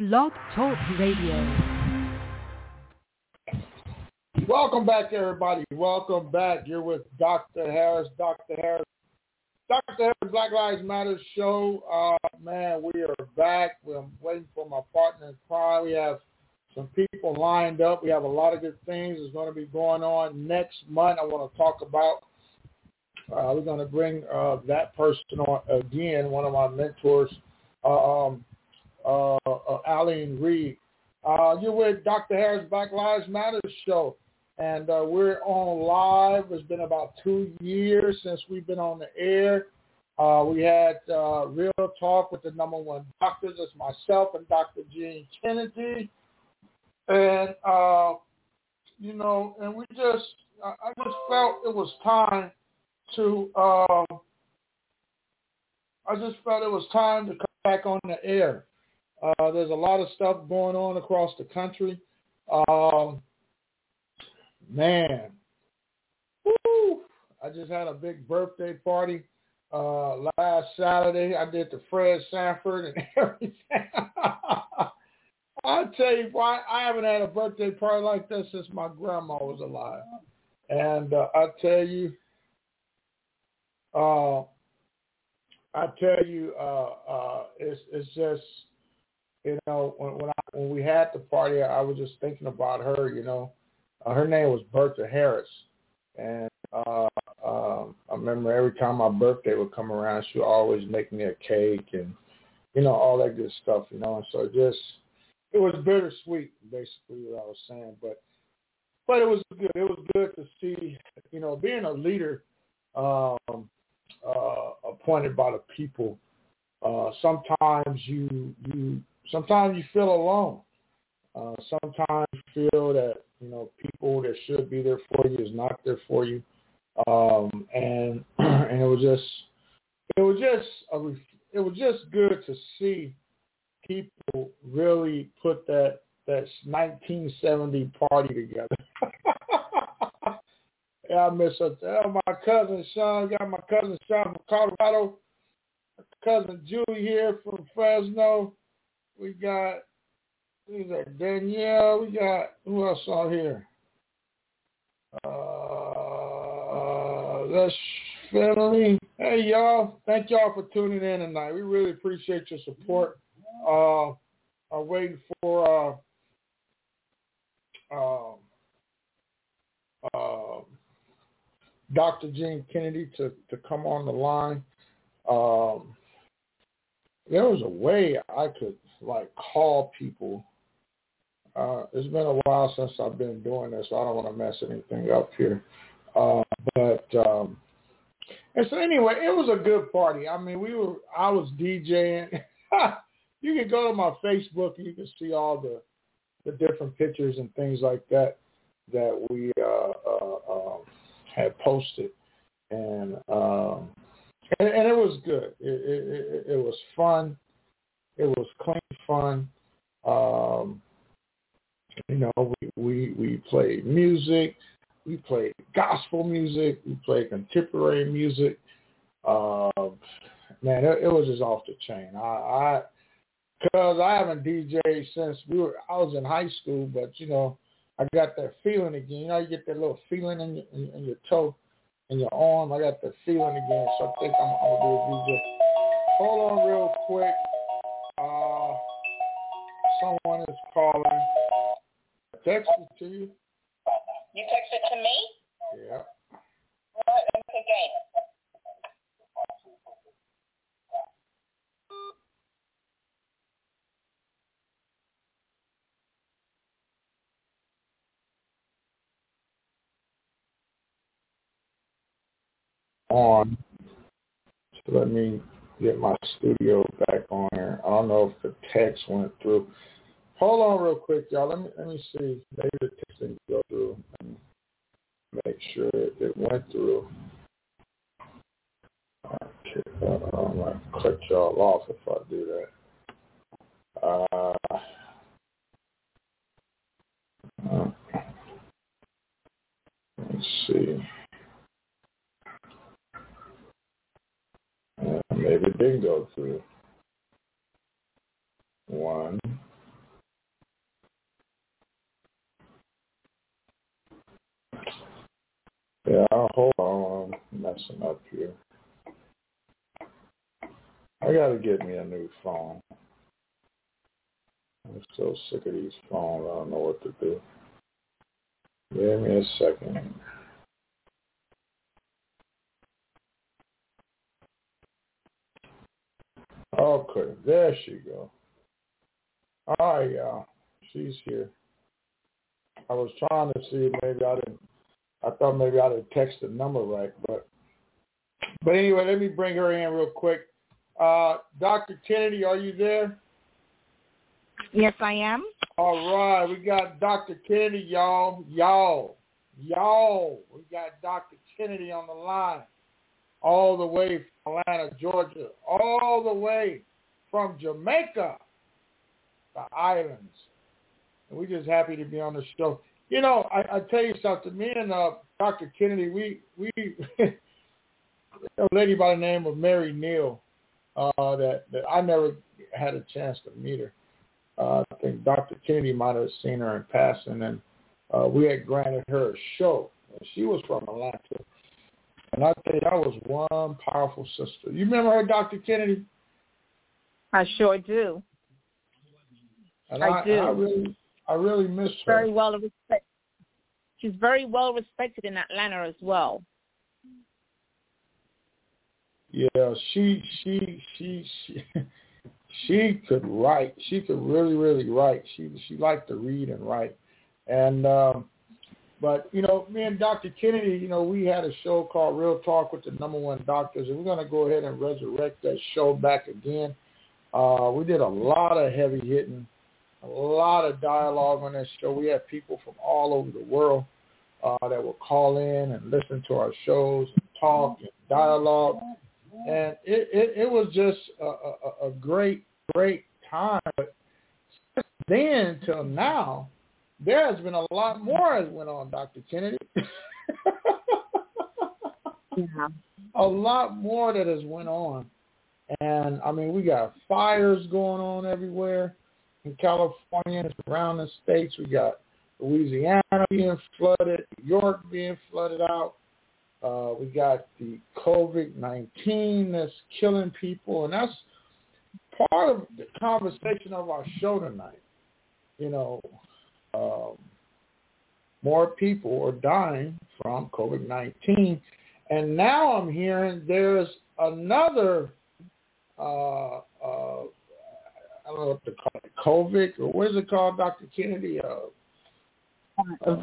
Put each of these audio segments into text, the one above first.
Blog Talk Radio. Welcome back, everybody. Welcome back. You're with Dr. Harris. Dr. Harris, Black Lives Matter show. Man, we are back. We're waiting for my partner in crime. We have some people lined up. We have a lot of good things that's going to be going on next month. I want to talk about. We're going to bring that person on again, one of my mentors, Aline Reed. You're with Dr. Harris Black Lives Matter show, and we're on live. It's been about 2 years since we've been on the air. We had Real Talk with the number one doctors. It's myself and Dr. Gene Kennedy. And, and I just felt it was time to come back on the air. There's a lot of stuff going on across the country. Man, woo, I just had a big birthday party last Saturday. I did the Fred Sanford and everything. I'll tell you why I haven't had a birthday party like this since my grandma was alive. And I tell you, it's just, when we had the party, I was just thinking about her. Her name was Bertha Harris, and I remember every time my birthday would come around, she would always make me a cake and all that good stuff. And so it was bittersweet, basically what I was saying, but it was good. It was good to see, being a leader appointed by the people. Sometimes you feel alone. Sometimes you feel that people that should be there for you is not there for you, and it was just good to see people really put that 1970 party together. Yeah, I miss her. My cousin Sean, got my cousin Sean from Colorado, cousin Julie here from Fresno. We got Danielle. We got, who else on here? That's Finley. Hey, y'all. Thank y'all for tuning in tonight. We really appreciate your support. I'm waiting for Dr. Gene Kennedy to come on the line. There was a way I could call people. It's been a while since I've been doing this, so I don't want to mess anything up here. And so anyway, it was a good party. I mean, I was DJing. You can go to my Facebook and you can see all the different pictures and things like that we had posted, and it was good. It was fun. It was clean fun. We played music. We played gospel music. We played contemporary music. Man, it was just off the chain. Because I haven't DJed since I was in high school, but I got that feeling again. You get that little feeling in your toe, in your arm. I got that feeling again, so I think I'm gonna do a DJ. Hold on real quick. Someone is calling. I texted to you. You texted to me? Yeah. What? Okay. On. So let me get my studio back on there. I don't know if the text went through. Hold on real quick, y'all. Let me see. Maybe the text didn't go through. Make sure it went through. Okay. I'm going to cut y'all off if I do that. Let's see. Maybe it didn't go through. One. messing up here. I got to get me a new phone. I'm so sick of these phones. I don't know what to do. Give me a second. Okay, there she go. All right, y'all. She's here. I was trying to see if maybe I thought maybe I didn't text the number right, but anyway, let me bring her in real quick. Dr. Kennedy, are you there? Yes, I am. All right, we got Dr. Kennedy, y'all. We got Dr. Kennedy on the line, all the way from Atlanta, Georgia, all the way from Jamaica, the islands. And we're just happy to be on the show. You know, I tell you something. Me and Dr. Kennedy, we a lady by the name of Mary Neal that I never had a chance to meet her. I think Dr. Kennedy might have seen her in passing, and we had granted her a show. And she was from Atlanta. And I tell you, that was one powerful sister. You remember her, Dr. Kennedy? I sure do. And I do. I really miss her. Very well respected. She's very well respected in Atlanta as well. Yeah, she could write. She could really, really write. She liked to read and write. And but you know, me and Dr. Kennedy, you know, we had a show called Real Talk with the #1 Doctors, and we're going to go ahead and resurrect that show back again. We did a lot of heavy hitting, a lot of dialogue on that show. We had people from all over the world that would call in and listen to our shows and talk and dialogue. And it was just a great time. But since then till now, there has been a lot more that went on, Dr. Kennedy. Yeah. A lot more that has went on. And, I mean, we got fires going on everywhere in California and around the states. We got Louisiana being flooded, New York being flooded out. We got the COVID-19 that's killing people, and that's part of the conversation of our show tonight. You know, more people are dying from COVID-19, and now I'm hearing there's another, I don't know what to call it, COVID, or what is it called, Dr. Kennedy? A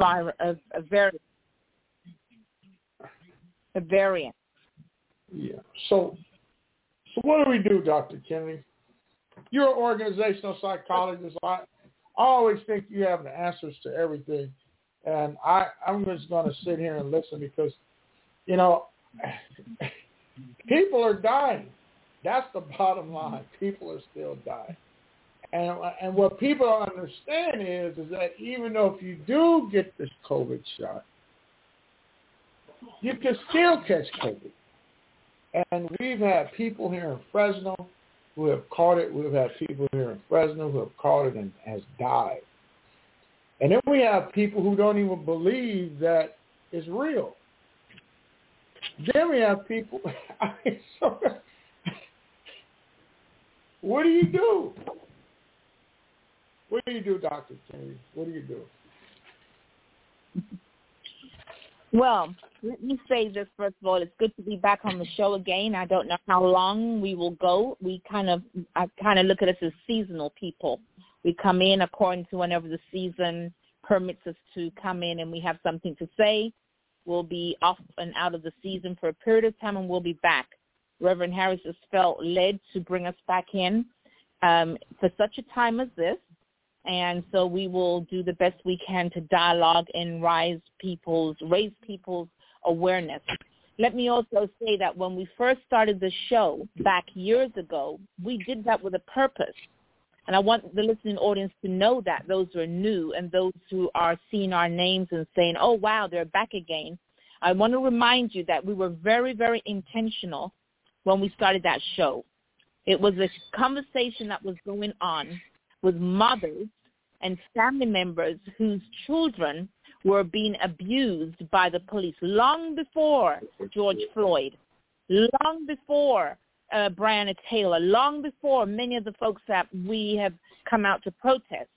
variant. Yeah. So what do we do, Dr. Kennedy? You're an organizational psychologist. I always think you have the answers to everything. And I'm just going to sit here and listen because, you know, people are dying. That's the bottom line. People are still dying. And what people don't understand is that even though if you do get this COVID shot, you can still catch COVID. And we've had people here in Fresno who have caught it. We've had people here in Fresno who have caught it and has died. And then we have people who don't even believe that it's real. Then we have people, what do you do? What do you do, Dr. Kennedy? What do you do? Well, let me say this first of all. It's good to be back on the show again. I don't know how long we will go. I kind of look at us as seasonal people. We come in according to whenever the season permits us to come in, and we have something to say. We'll be off and out of the season for a period of time, and we'll be back. Reverend Harris has felt led to bring us back in for such a time as this. And so we will do the best we can to dialogue and raise people's awareness. Let me also say that when we first started the show back years ago, we did that with a purpose. And I want the listening audience to know that, those who are new and those who are seeing our names and saying, oh, wow, they're back again. I want to remind you that we were very, very intentional when we started that show. It was a conversation that was going on with mothers and family members whose children were being abused by the police long before George Floyd, long before Breonna Taylor, long before many of the folks that we have come out to protest.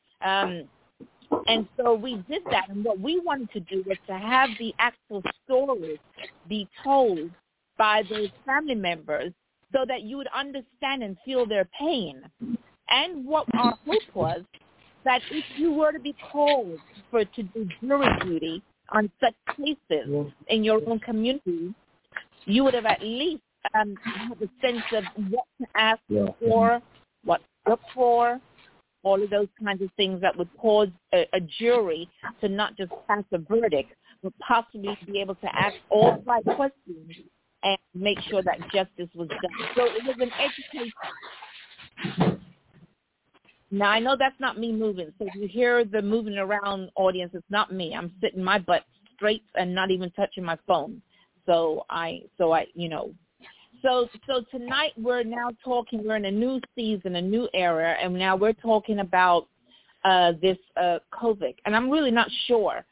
And so we did that, and what we wanted to do was to have the actual stories be told by those family members so that you would understand and feel their pain. And what our hope was that if you were to be called to do jury duty on such cases in your own community, you would have at least had a sense of what to ask for, what to look for, all of those kinds of things that would cause a jury to not just pass a verdict, but possibly be able to ask all the right questions and make sure that justice was done. So it was an education. Now, I know that's not me moving. So if you hear the moving around audience, it's not me. I'm sitting my butt straight and not even touching my phone. So tonight we're now talking, we're in a new season, a new era, and now we're talking about this COVID. And I'm really not sure.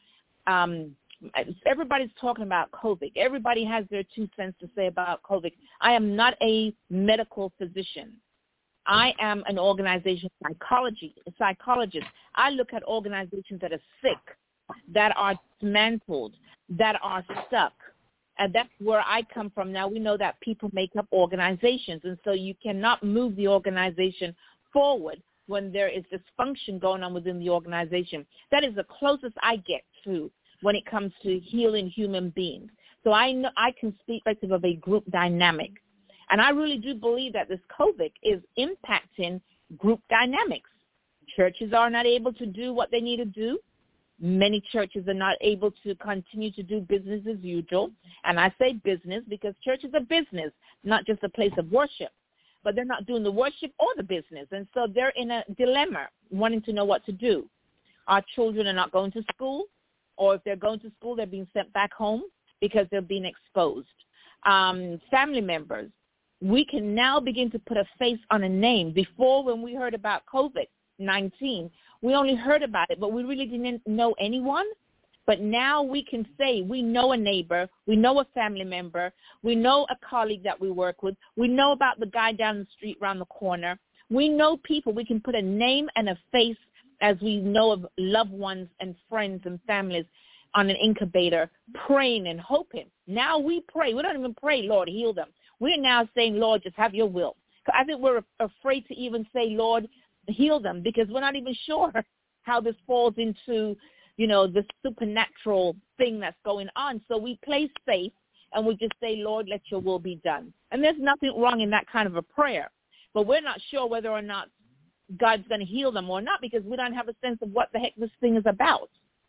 Everybody's talking about COVID. Everybody has their 2 cents to say about COVID. I am not a medical physician. I am an organization psychologist. I look at organizations that are sick, that are dismantled, that are stuck. And that's where I come from. Now, we know that people make up organizations, and so you cannot move the organization forward when there is dysfunction going on within the organization. That is the closest I get to when it comes to healing human beings. So I know I can speak of a group dynamic. And I really do believe that this COVID is impacting group dynamics. Churches are not able to do what they need to do. Many churches are not able to continue to do business as usual. And I say business because church is a business, not just a place of worship. But they're not doing the worship or the business. And so they're in a dilemma, wanting to know what to do. Our children are not going to school, or if they're going to school, they're being sent back home because they're being exposed. Family members, we can now begin to put a face on a name. Before, when we heard about COVID-19, we only heard about it, but we really didn't know anyone. But now we can say we know a neighbor, we know a family member, we know a colleague that we work with, we know about the guy down the street around the corner. We know people. We can put a name and a face as we know of loved ones and friends and families on an incubator, praying and hoping. Now we pray. We don't even pray, Lord, heal them. We're now saying, Lord, just have your will. I think we're afraid to even say, Lord, heal them, because we're not even sure how this falls into, the supernatural thing that's going on. So we play safe and we just say, Lord, let your will be done. And there's nothing wrong in that kind of a prayer. But we're not sure whether or not God's going to heal them or not, because we don't have a sense of what the heck this thing is about.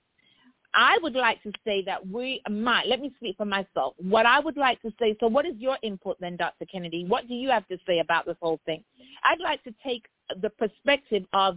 I would like to say that let me speak for myself. What I would like to say, so what is your input then, Dr. Kennedy? What do you have to say about this whole thing? I'd like to take the perspective of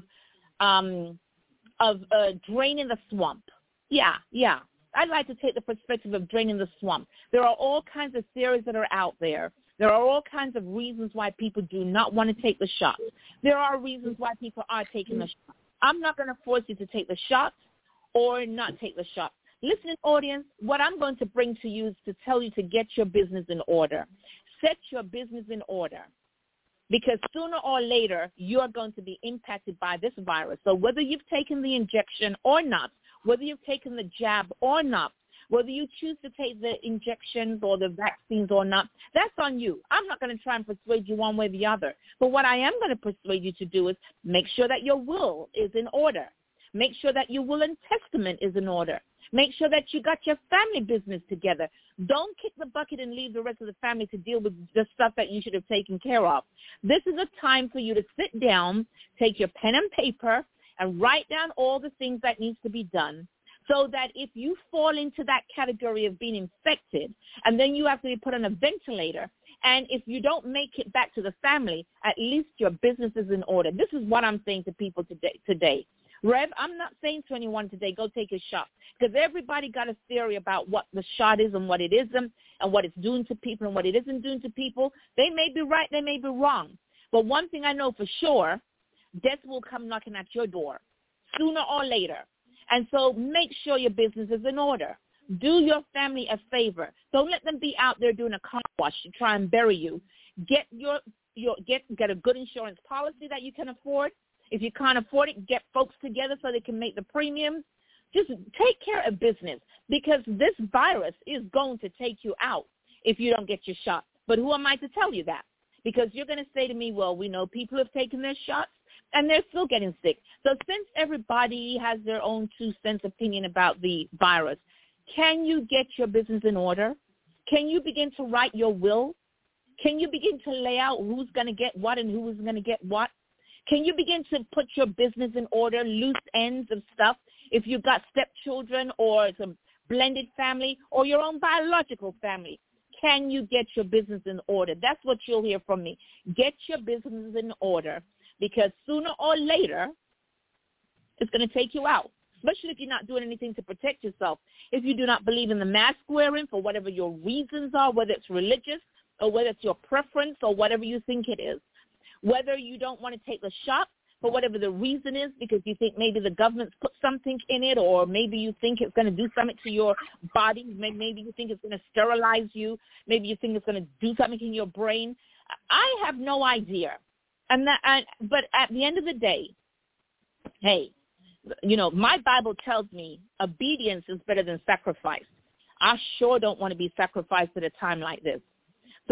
draining the swamp. Yeah. I'd like to take the perspective of draining the swamp. There are all kinds of theories that are out there. There are all kinds of reasons why people do not want to take the shot. There are reasons why people are taking the shot. I'm not going to force you to take the shot or not take the shot. Listening audience, what I'm going to bring to you is to tell you to get your business in order. Set your business in order, because sooner or later you're going to be impacted by this virus. So whether you've taken the injection or not, whether you've taken the jab or not, whether you choose to take the injections or the vaccines or not, that's on you. I'm not going to try and persuade you one way or the other. But what I am going to persuade you to do is make sure that your will is in order. Make sure that your will and testament is in order. Make sure that you got your family business together. Don't kick the bucket and leave the rest of the family to deal with the stuff that you should have taken care of. This is a time for you to sit down, take your pen and paper, and write down all the things that needs to be done, so that if you fall into that category of being infected, and then you have to be put on a ventilator, and if you don't make it back to the family, at least your business is in order. This is what I'm saying to people today. Rev, I'm not saying to anyone today, go take a shot, because everybody got a theory about what the shot is and what it isn't, and what it's doing to people and what it isn't doing to people. They may be right, they may be wrong. But one thing I know for sure, death will come knocking at your door sooner or later. And so make sure your business is in order. Do your family a favor. Don't let them be out there doing a car wash to try and bury you. Get get a good insurance policy that you can afford. If you can't afford it, get folks together so they can make the premiums. Just take care of business, because this virus is going to take you out if you don't get your shot. But who am I to tell you that? Because you're going to say to me, well, we know people have taken their shots and they're still getting sick. So since everybody has their own 2 cents opinion about the virus, can you get your business in order? Can you begin to write your will? Can you begin to lay out who's going to get what and who is going to get what? Can you begin to put your business in order, loose ends of stuff? If you've got stepchildren or some blended family or your own biological family, can you get your business in order? That's what you'll hear from me. Get your business in order, because sooner or later, it's going to take you out, especially if you're not doing anything to protect yourself. If you do not believe in the mask wearing for whatever your reasons are, whether it's religious or whether it's your preference or whatever you think it is, whether you don't want to take the shot for whatever the reason is, because you think maybe the government's put something in it, or maybe you think it's going to do something to your body, maybe you think it's going to sterilize you, maybe you think it's going to do something in your brain. I have no idea. But at the end of the day, hey, my Bible tells me obedience is better than sacrifice. I sure don't want to be sacrificed at a time like this. So,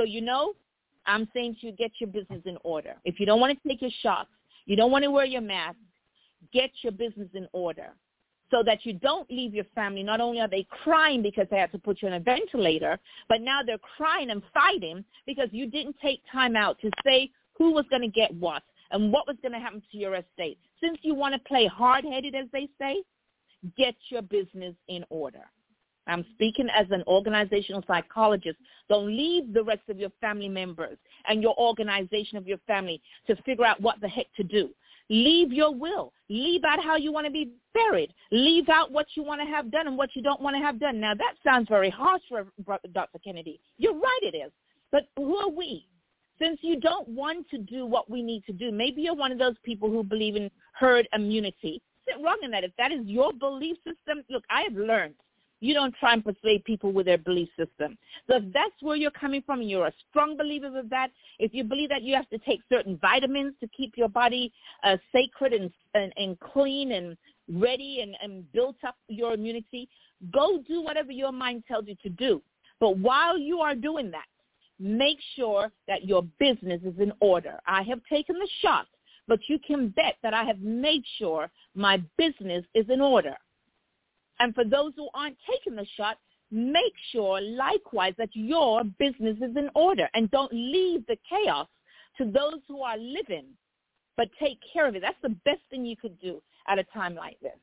I'm saying to you, get your business in order. If you don't want to take your shots, you don't want to wear your mask, get your business in order so that you don't leave your family. Not only are they crying because they had to put you on a ventilator, but now they're crying and fighting because you didn't take time out to say who was going to get what and what was going to happen to your estate. Since you want to play hard-headed, as they say, get your business in order. I'm speaking as an organizational psychologist. Don't leave the rest of your family members and your organization of your family to figure out what the heck to do. Leave your will. Leave out how you want to be buried. Leave out what you want to have done and what you don't want to have done. Now, that sounds very harsh for Dr. Kennedy. You're right, it is. But who are we? Since you don't want to do what we need to do, maybe you're one of those people who believe in herd immunity. There's nothing wrong in that. If that is your belief system, look, I have learned. You don't try and persuade people with their belief system. So if that's where you're coming from and you're a strong believer of that, if you believe that you have to take certain vitamins to keep your body sacred and clean and ready and built up your immunity, go do whatever your mind tells you to do. But while you are doing that, make sure that your business is in order. I have taken the shot, but you can bet that I have made sure my business is in order. And for those who aren't taking the shot, make sure likewise that your business is in order, and don't leave the chaos to those who are living, but take care of it. That's the best thing you could do at a time like this.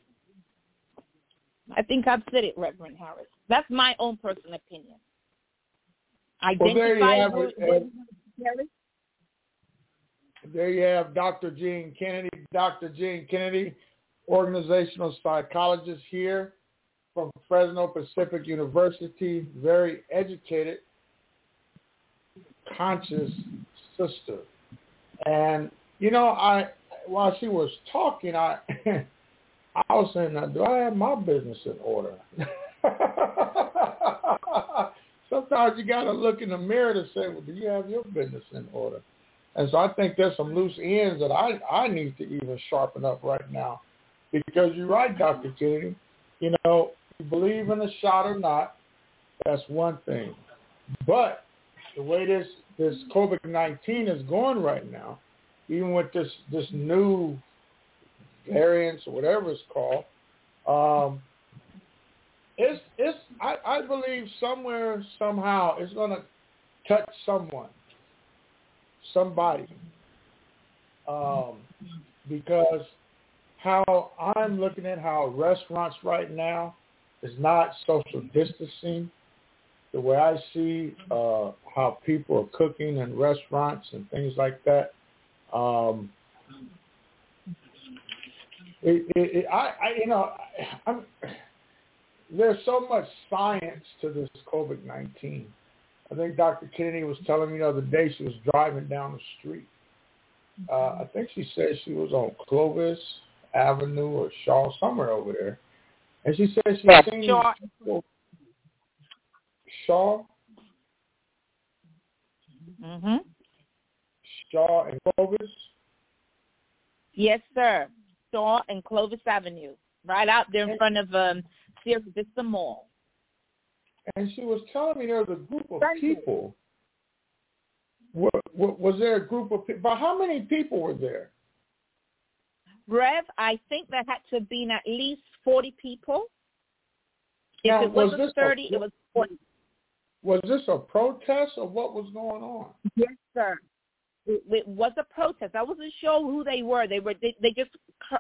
I think I've said it, Reverend Harris. That's my own personal opinion. There you have Dr. Jean Kennedy. Dr. Jean Kennedy, organizational psychologist here from Fresno Pacific University, very educated, conscious sister. And, while she was talking, I was saying, now, do I have my business in order? Sometimes you got to look in the mirror to say, well, do you have your business in order? And so I think there's some loose ends that I need to even sharpen up right now. Because you're right, Dr. Kennedy. You believe in a shot or not, that's one thing. But the way this COVID-19 is going right now, even with this new variants or whatever it's called, I believe somewhere, somehow, it's going to touch somebody. Because how I'm looking at how restaurants right now is not social distancing. The way I see how people are cooking in restaurants and things like that, there's so much science to this COVID-19. I think Dr. Kennedy was telling me the other day she was driving down the street. I think she said she was on Clovis Avenue or Shaw, somewhere over there. And she said she's seen Shaw. Shaw. Mm-hmm. Shaw and Clovis. Yes, sir. Shaw and Clovis Avenue, right out there in front of Sierra Vista Mall. And she was telling me there was a group of people. Was there a group of people? But how many people were there? Rev, I think there had to have been at least 40 people. Now, if it wasn't 30, it was 40. Was this a protest or what was going on? Yes, sir. It was a protest. I wasn't sure who they were. They just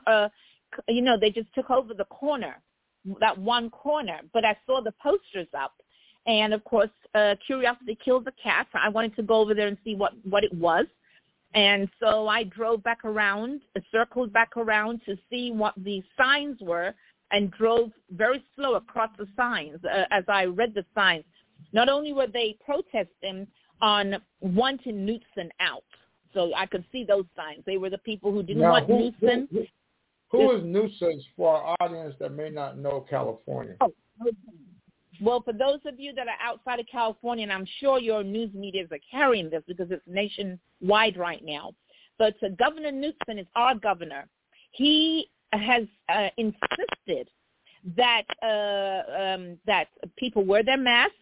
they just took over the corner, that one corner. But I saw the posters up, and of course, curiosity kills the cat. I wanted to go over there and see what it was, and so I drove back around, circled back around to see what the signs were, and drove very slow across the signs as I read the signs. Not only were they protesting on wanting Knutson out, so I could see those signs. They were the people who didn't want Knutson. Who is Knutson for our audience that may not know California? Oh, okay. Well, for those of you that are outside of California, and I'm sure your news medias are carrying this because it's nationwide right now, but Governor Knutson is our governor. He has insisted that that people wear their mask.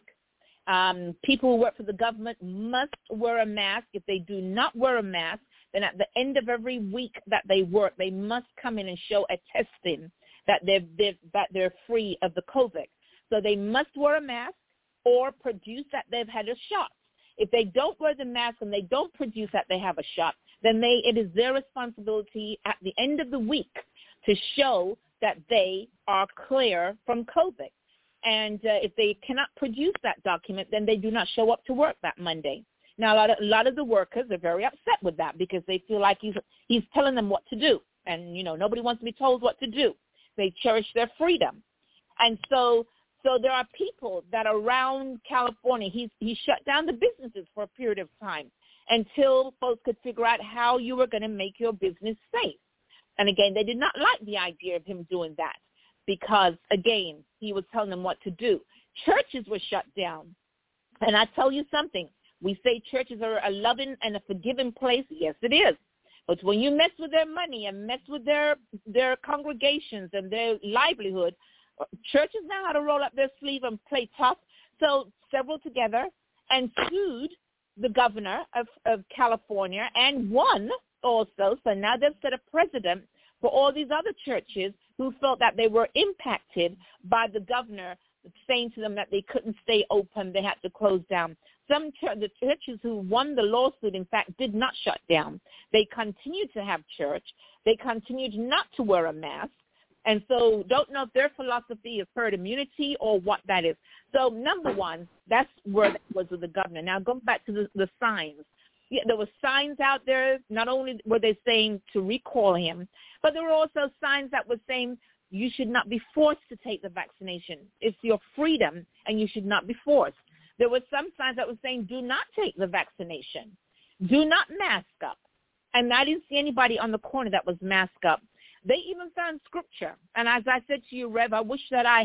People who work for the government must wear a mask. If they do not wear a mask, then at the end of every week that they work, they must come in and show a testing that they're free of the COVID. So they must wear a mask or produce that they've had a shot. If they don't wear the mask and they don't produce that they have a shot, then it is their responsibility at the end of the week to show that they are clear from COVID. And if they cannot produce that document, then they do not show up to work that Monday. Now, a lot of the workers are very upset with that because they feel like he's telling them what to do. And, nobody wants to be told what to do. They cherish their freedom. And so there are people that are around California. He shut down the businesses for a period of time until folks could figure out how you were going to make your business safe. And, again, they did not like the idea of him doing that. Because, again, he was telling them what to do. Churches were shut down. And I tell you something. We say churches are a loving and a forgiving place. Yes, it is. But when you mess with their money and mess with their congregations and their livelihood, churches know how to roll up their sleeve and play tough. So several together and sued the governor of California and won also. So now they've set a precedent for all these other churches who felt that they were impacted by the governor saying to them that they couldn't stay open, they had to close down. The churches who won the lawsuit, in fact, did not shut down. They continued to have church. They continued not to wear a mask. And so don't know if their philosophy is herd immunity or what that is. So, number one, that's where that was with the governor. Now, going back to the signs. Yeah, there were signs out there. Not only were they saying to recall him, but there were also signs that were saying you should not be forced to take the vaccination. It's your freedom, and you should not be forced. There were some signs that were saying do not take the vaccination. Do not mask up. And I didn't see anybody on the corner that was masked up. They even found scripture. And as I said to you, Rev, I wish that I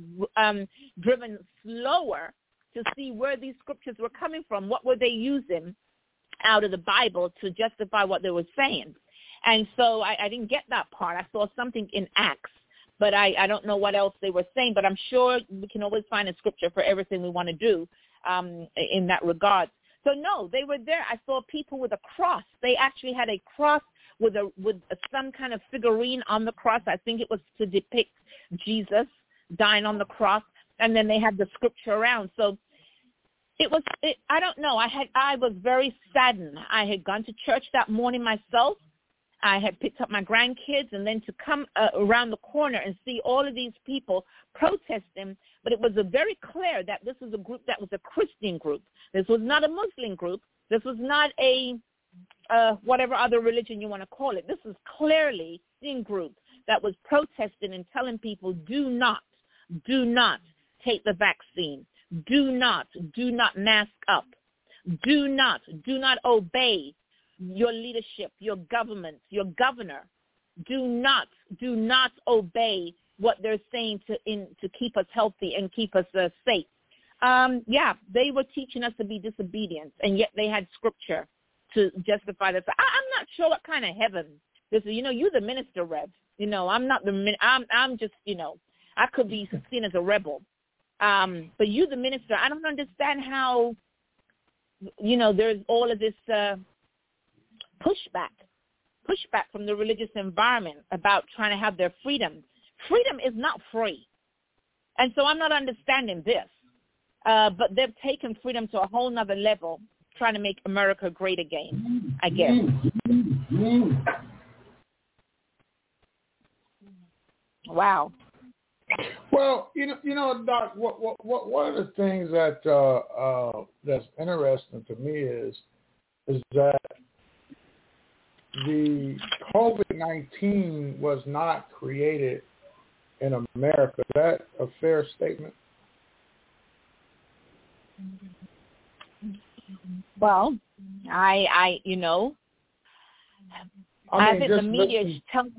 had driven slower to see where these scriptures were coming from. What were they using out of the Bible to justify what they were saying? And so I didn't get that part. I saw something in Acts, but I don't know what else they were saying. But I'm sure we can always find a scripture for everything we want to do in that regard. So, no, they were there. I saw people with a cross. They actually had a cross with some kind of figurine on the cross. I think it was to depict Jesus dying on the cross. And then they had the scripture around. So I don't know. I was very saddened. I had gone to church that morning myself. I had picked up my grandkids, and then to come around the corner and see all of these people protesting. But it was very clear that this was a group that was a Christian group. This was not a Muslim group. This was not a whatever other religion you want to call it. This was clearly a Christian group that was protesting and telling people, do not take the vaccine. Do not mask up. Do not obey your leadership, your government, your governor. Do not obey what they're saying to keep us healthy and keep us safe. They were teaching us to be disobedient, and yet they had scripture to justify this. I'm not sure what kind of heaven this is. You're the minister, Rev. I'm not the I'm just, I could be seen as a rebel. But you, the minister, I don't understand how, there's all of this pushback from the religious environment about trying to have their freedom. Freedom is not free. And so I'm not understanding this. But they've taken freedom to a whole nother level, trying to make America great again, I guess. Wow. Well, Doc, what one of the things that that's interesting to me is that the COVID-19 was not created in America. Is that a fair statement? Well, I think the media is telling.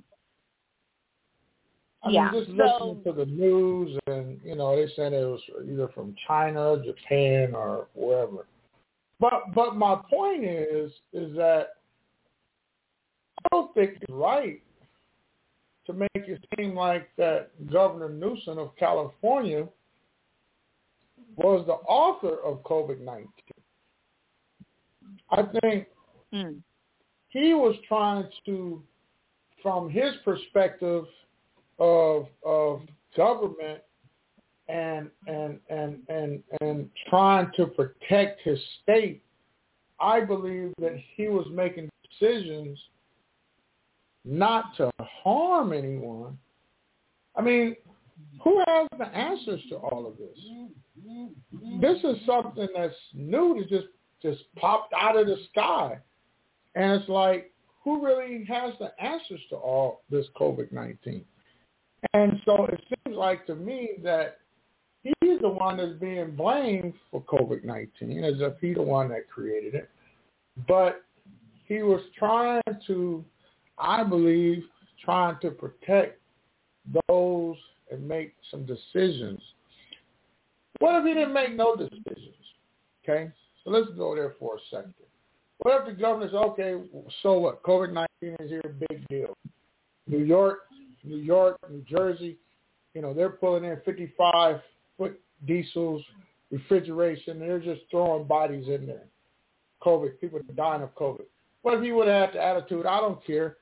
Just listening to the news, and they said it was either from China, Japan, or wherever. But my point is that I don't think it's right to make it seem like that Governor Newsom of California was the author of COVID-19. I think he was trying to, from his perspective of government and trying to protect his state, I believe that he was making decisions not to harm anyone. I mean, who has the answers to all of this? This is something that's new to just popped out of the sky. And it's like, who really has the answers to all this COVID-19? And so it seems like to me that he's the one that's being blamed for COVID-19, as if he's the one that created it. But he was trying to, I believe, protect those and make some decisions. What if he didn't make no decisions? Okay? So let's go there for a second. What if the governor says, okay, so what? COVID-19 is here, big deal. New York, New Jersey, they're pulling in 55-foot diesels, refrigeration. They're just throwing bodies in there. COVID, people are dying of COVID. What if he would have had the attitude, I don't care,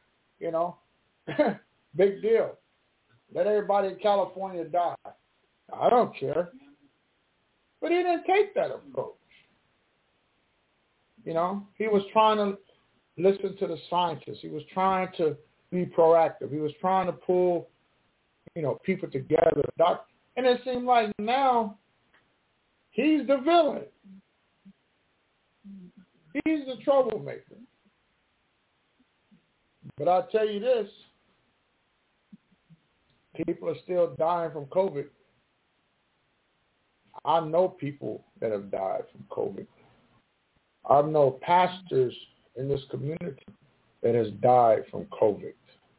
big deal. Let everybody in California die. I don't care. But he didn't take that approach. He was trying to listen to the scientists. He was trying to be proactive. He was trying to pull, people together. And it seemed like now he's the villain. He's the troublemaker. But I'll tell you this, people are still dying from COVID. I know people that have died from COVID. I know pastors in this community that has died from COVID.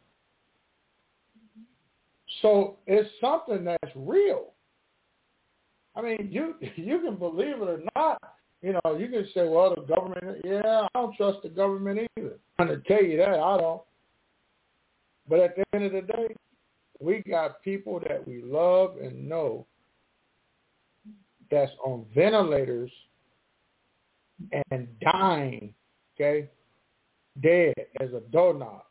So it's something that's real. I mean, you can believe it or not. You can say, well, the government, I don't trust the government either. I'm going to tell you that, I don't. But at the end of the day, we got people that we love and know that's on ventilators and dying, okay, dead as a doorknob.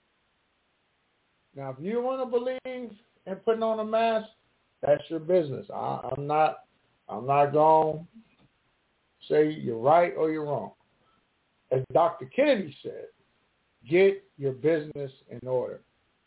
Now, if you want to believe in putting on a mask, that's your business. I'm not going to say you're right or you're wrong. As Dr. Kennedy said, get your business in order.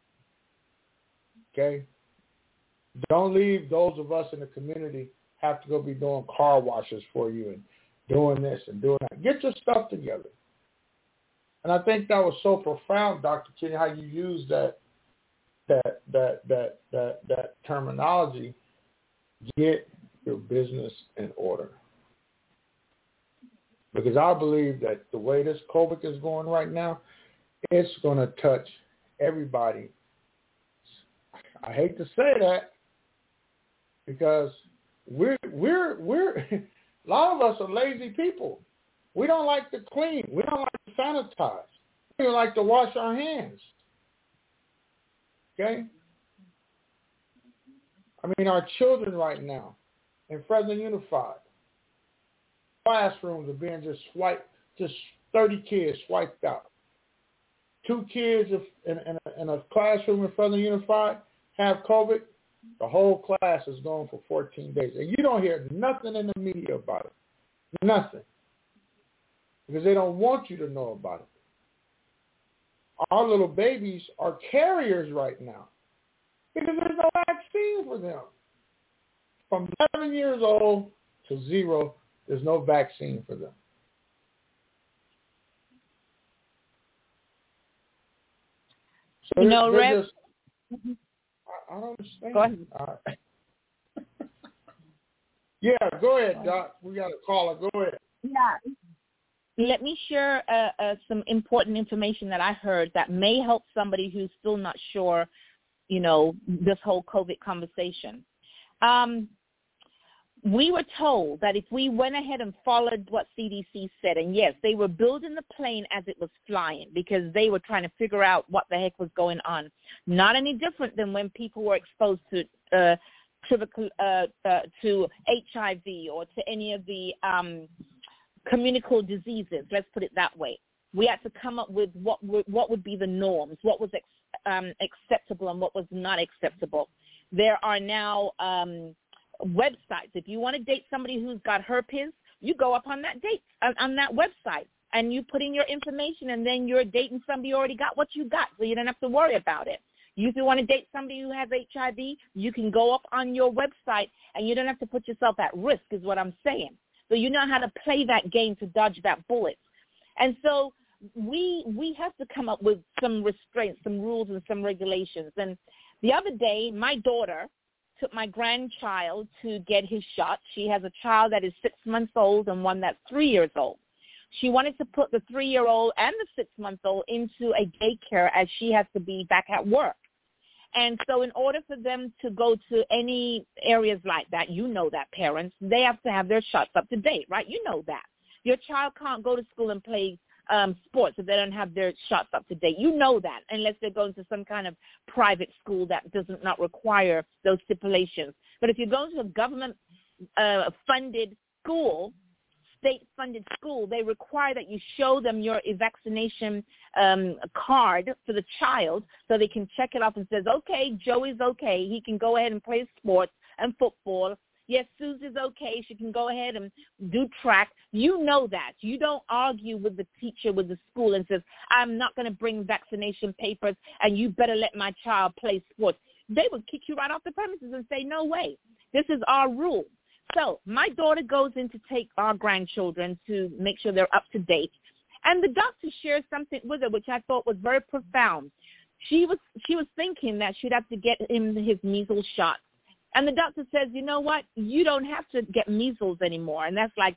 Okay? Don't leave those of us in the community have to go be doing car washes for you and doing this and doing that. Get your stuff together. And I think that was so profound, Dr. Kennedy, how you used that terminology. Get your business in order. Because I believe that the way this COVID is going right now, it's going to touch everybody. I hate to say that because we're a lot of us are lazy people. We don't like to clean. We don't like to sanitize. We don't like to wash our hands. Okay? I mean, our children right now in Fresno Unified, classrooms are being just swiped, just 30 kids swiped out. 2 kids in a classroom in Fresno Unified have COVID, the whole class is gone for 14 days. And you don't hear nothing in the media about it. Nothing. Because they don't want you to know about it. Our little babies are carriers right now because there's no vaccine for them. From 7 years old to 0, there's no vaccine for them. So you know, Rev, I don't understand. Go ahead. Yeah, go ahead, Doc. We got a caller. Go ahead. Yeah. Let me share some important information that I heard that may help somebody who's still not sure, this whole COVID conversation. We were told that if we went ahead and followed what CDC said, and yes, they were building the plane as it was flying because they were trying to figure out what the heck was going on. Not any different than when people were exposed to HIV or to any of the communicable diseases. Let's put it that way. We had to come up with what would be the norms, what was acceptable and what was not acceptable. There are now websites. If you want to date somebody who's got herpes, you go up on that date on that website and you put in your information, and then you're dating somebody who already got what you got, so you don't have to worry about it. If you want to date somebody who has HIV, you can go up on your website and you don't have to put yourself at risk, is what I'm saying. So you know how to play that game to dodge that bullet. And so we have to come up with some restraints, some rules, and some regulations. And the other day, my daughter took my grandchild to get his shot. She has a child that is 6 months old and one that's 3 years old. She wanted to put the 3-year-old and the 6-month-old into a daycare as she has to be back at work. And so in order for them to go to any areas like that, that, parents, they have to have their shots up to date, right? You know that. Your child can't go to school and play sports if they don't have their shots up to date. You know that, unless they're going to some kind of private school that does not require those stipulations. But if you're going to a government-funded school, state-funded school, they require that you show them your vaccination card for the child so they can check it off and says, okay, Joey's okay. He can go ahead and play sports and football. Yes, Susie's okay. She can go ahead and do track. You know that. You don't argue with the teacher, with the school, and says, I'm not going to bring vaccination papers, and you better let my child play sports. They would kick you right off the premises and say, no way. This is our rule. So my daughter goes in to take our grandchildren to make sure they're up to date. And the doctor shared something with her, which I thought was very profound. She was thinking that she'd have to get him his measles shot. And the doctor says, you know what? You don't have to get measles anymore. And that's like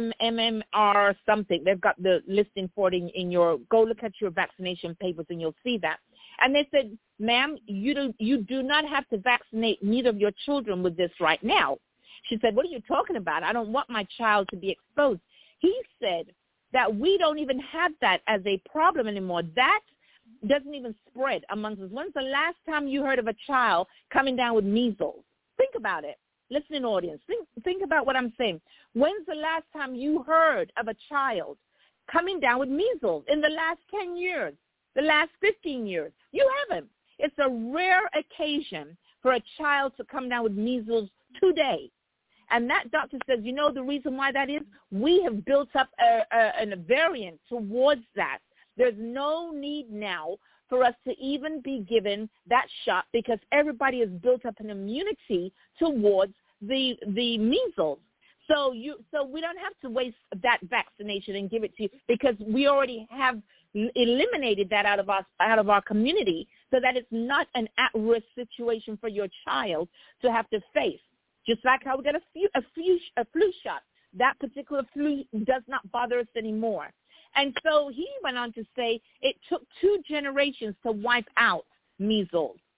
MMR something. They've got the listing for it in your, go look at your vaccination papers and you'll see that. And they said, ma'am, you do not have to vaccinate neither of your children with this right now. She said, what are you talking about? I don't want my child to be exposed. He said that we don't even have that as a problem anymore. That doesn't even spread amongst us. When's the last time you heard of a child coming down with measles? Think about it. Listening audience, think about what I'm saying. When's the last time you heard of a child coming down with measles? In the last 10 years, the last 15 years? You haven't. It's a rare occasion for a child to come down with measles today. And that doctor says, you know the reason why that is? We have built up a variant towards that. There's no need now for us to even be given that shot because everybody has built up an immunity towards the measles. So we don't have to waste that vaccination and give it to you because we already have eliminated that out of our community so that it's not an at-risk situation for your child to have to face. Just like how we got a flu shot. That particular flu does not bother us anymore. And so he went on to say it took 2 generations to wipe out measles.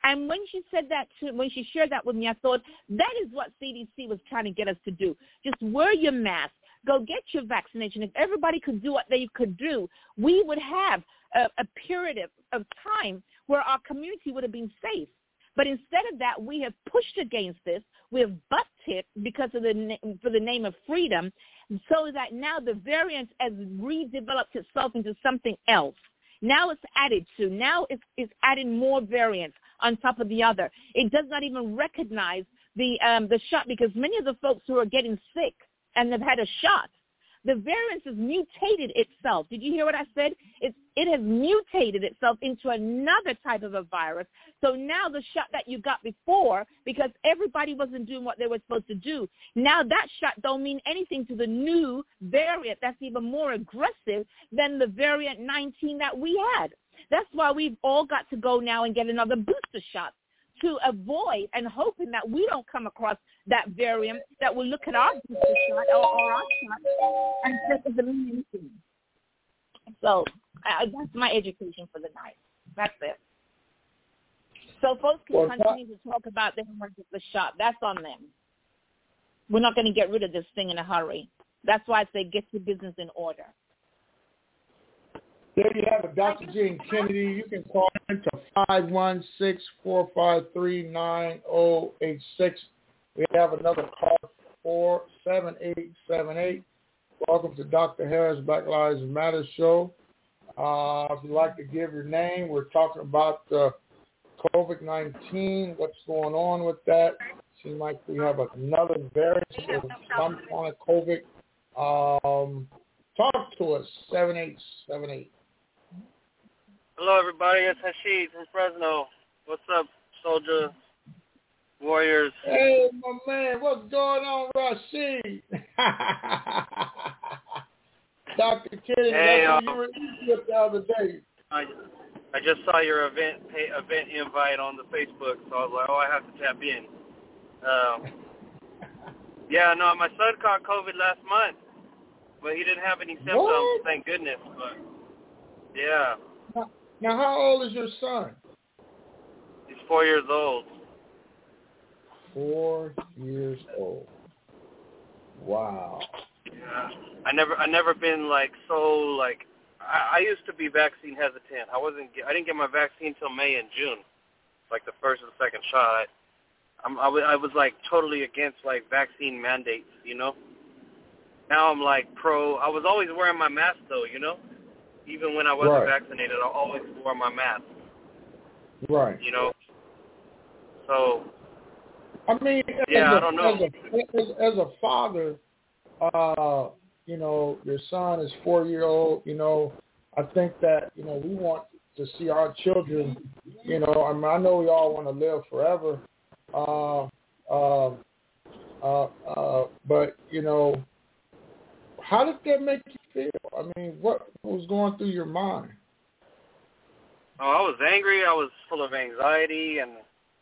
And when she said that when she shared that with me, I thought that is what CDC was trying to get us to do. Just wear your mask. Go get your vaccination. If everybody could do what they could do, we would have a period of time where our community would have been safe. But instead of that, we have pushed against this. We have butt-tipped because of for the name of freedom, so that now the variant has redeveloped itself into something else. Now it's added to. Now it's adding more variants on top of the other. It does not even recognize the shot, because many of the folks who are getting sick and have had a shot, the variant has mutated itself. Did you hear what I said? It has mutated itself into another type of a virus. So now the shot that you got before, because everybody wasn't doing what they were supposed to do, now that shot don't mean anything to the new variant that's even more aggressive than the variant 19 that we had. That's why we've all got to go now and get another booster shot to avoid and hoping that we don't come across that variant that will look at our booster shot or our shot and say it doesn't mean anything. So that's my education for the night. That's it. So folks can continue to talk about the importance of the shot. That's on them. We're not going to get rid of this thing in a hurry. That's why I say get your business in order. There you have it, Dr. Jean Kennedy. You can call in to 516-453-9086. We have another call, 47878. Welcome to Dr. Harris Black Lives Matter show. If you'd like to give your name, we're talking about COVID-19, what's going on with that. Seems like we have another variant of some kind of COVID. Talk to us, 7878. Hello, everybody. It's Hashid from Fresno. What's up, soldier, warriors? Hey, my man. What's going on, Rashid? Dr. Kennedy, hey, that's what you were Egypt the other day. I just saw your event invite on the Facebook, so I was like, I have to tap in. Yeah, no, my son caught COVID last month, but he didn't have any symptoms, what? thank goodness. But yeah. Now, how old is your son? He's 4 years old. 4 years old. Wow. Yeah. I never been I used to be vaccine hesitant. I didn't get my vaccine till May and June, like the first or the second shot. I was like totally against like vaccine mandates, you know. Now I'm like pro. I was always wearing my mask though, you know. Even when I wasn't vaccinated, I always wore my mask. Right. You know. So. I mean, yeah, I don't know. As a father, you know, your son is 4 years old. You know, I think that we want to see our children. You know, I mean, I know we all want to live forever. But how did that make you feel? I mean, what was going through your mind? Oh, I was angry. I was full of anxiety, and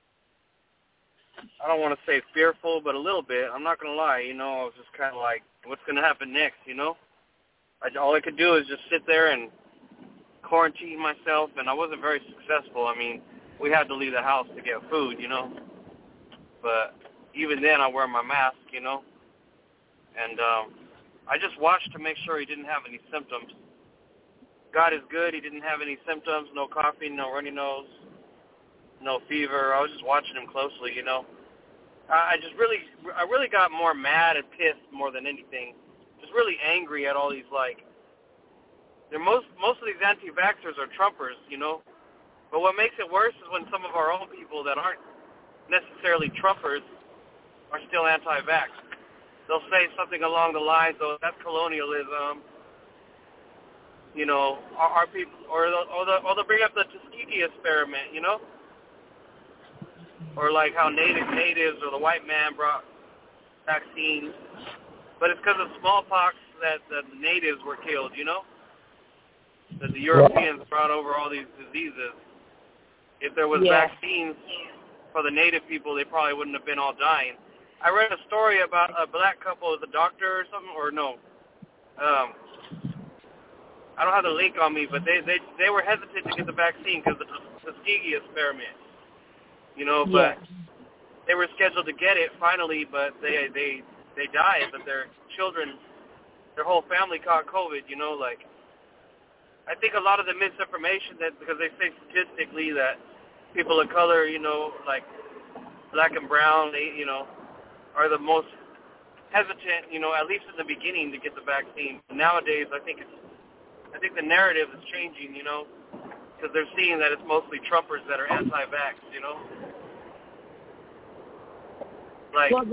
I don't want to say fearful, but a little bit. I'm not going to lie. I was just kind of like, what's going to happen next, all I could do is just sit there and quarantine myself, and I wasn't very successful. I mean, we had to leave the house to get food, But even then, I wear my mask, And I just watched to make sure he didn't have any symptoms. God is good. He didn't have any symptoms, no coughing, no runny nose, no fever. I was just watching him closely, I really got more mad and pissed more than anything. Just really angry at all these, most of these anti-vaxxers are Trumpers, But what makes it worse is when some of our own people that aren't necessarily Trumpers are still anti-vax. They'll say something along the lines of, that's colonialism, our people, or they'll bring up the Tuskegee experiment, or like how natives or the white man brought vaccines, but it's because of smallpox that the natives were killed, that the Europeans brought over all these diseases. If there was vaccines for the native people, they probably wouldn't have been all dying. I read a story about a black couple as a doctor or something, or no. I don't have the link on me, but they were hesitant to get the vaccine because of the Tuskegee experiment. you know, but they were scheduled to get it finally, but they died, but their children, their whole family caught COVID, you know, like, I think a lot of the misinformation that, because they say statistically that people of color, you know, like black and brown, they, you know, are the most hesitant, you know, at least in the beginning to get the vaccine. Nowadays, I think the narrative is changing, you know, because they're seeing that it's mostly Trumpers that are anti-vax, you know. Like, well,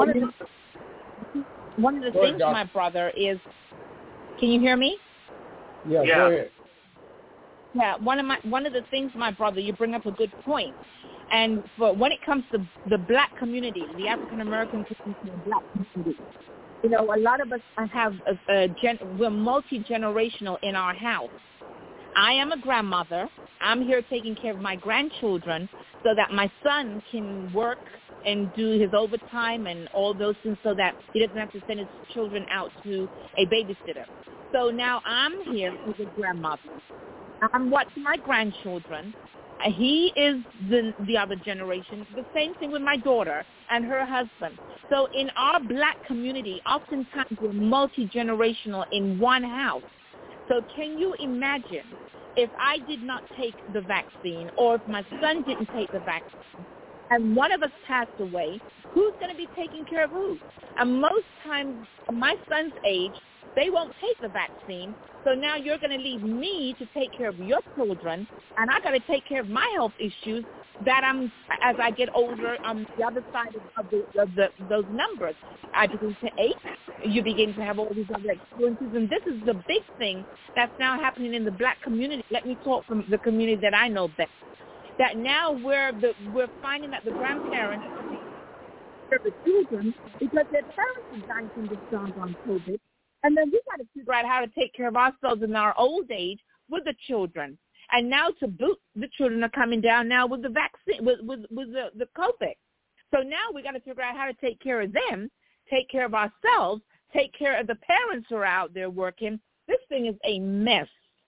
one of the things, my brother, is, can you hear me? Yeah, go ahead. Yeah, one of the things, my brother, you bring up a good point. And when it comes to the black community, the African American community, the black community, you know, a lot of us have we're multi-generational in our house. I am a grandmother. I'm here taking care of my grandchildren so that my son can work and do his overtime and all those things so that he doesn't have to send his children out to a babysitter. So now I'm here as a grandmother. I'm watching my grandchildren. He is the other generation. The same thing with my daughter and her husband. So in our black community, oftentimes we're multi-generational in one house. So can you imagine if I did not take the vaccine or if my son didn't take the vaccine and one of us passed away, who's going to be taking care of who? And most times, my son's age, they won't take the vaccine. So now you're going to leave me to take care of your children, and I got to take care of my health issues that as I get older, on the other side of those numbers. I begin to age. You begin to have all these other experiences, and this is the big thing that's now happening in the black community. Let me talk from the community that I know best. That now we're finding that the grandparents are the children because their parents are dying from the storms on COVID. And then we got to figure out how to take care of ourselves in our old age with the children. And now to boot, the children are coming down now with the vaccine, with the COVID. So now we got to figure out how to take care of them, take care of ourselves, take care of the parents who are out there working. This thing is a mess.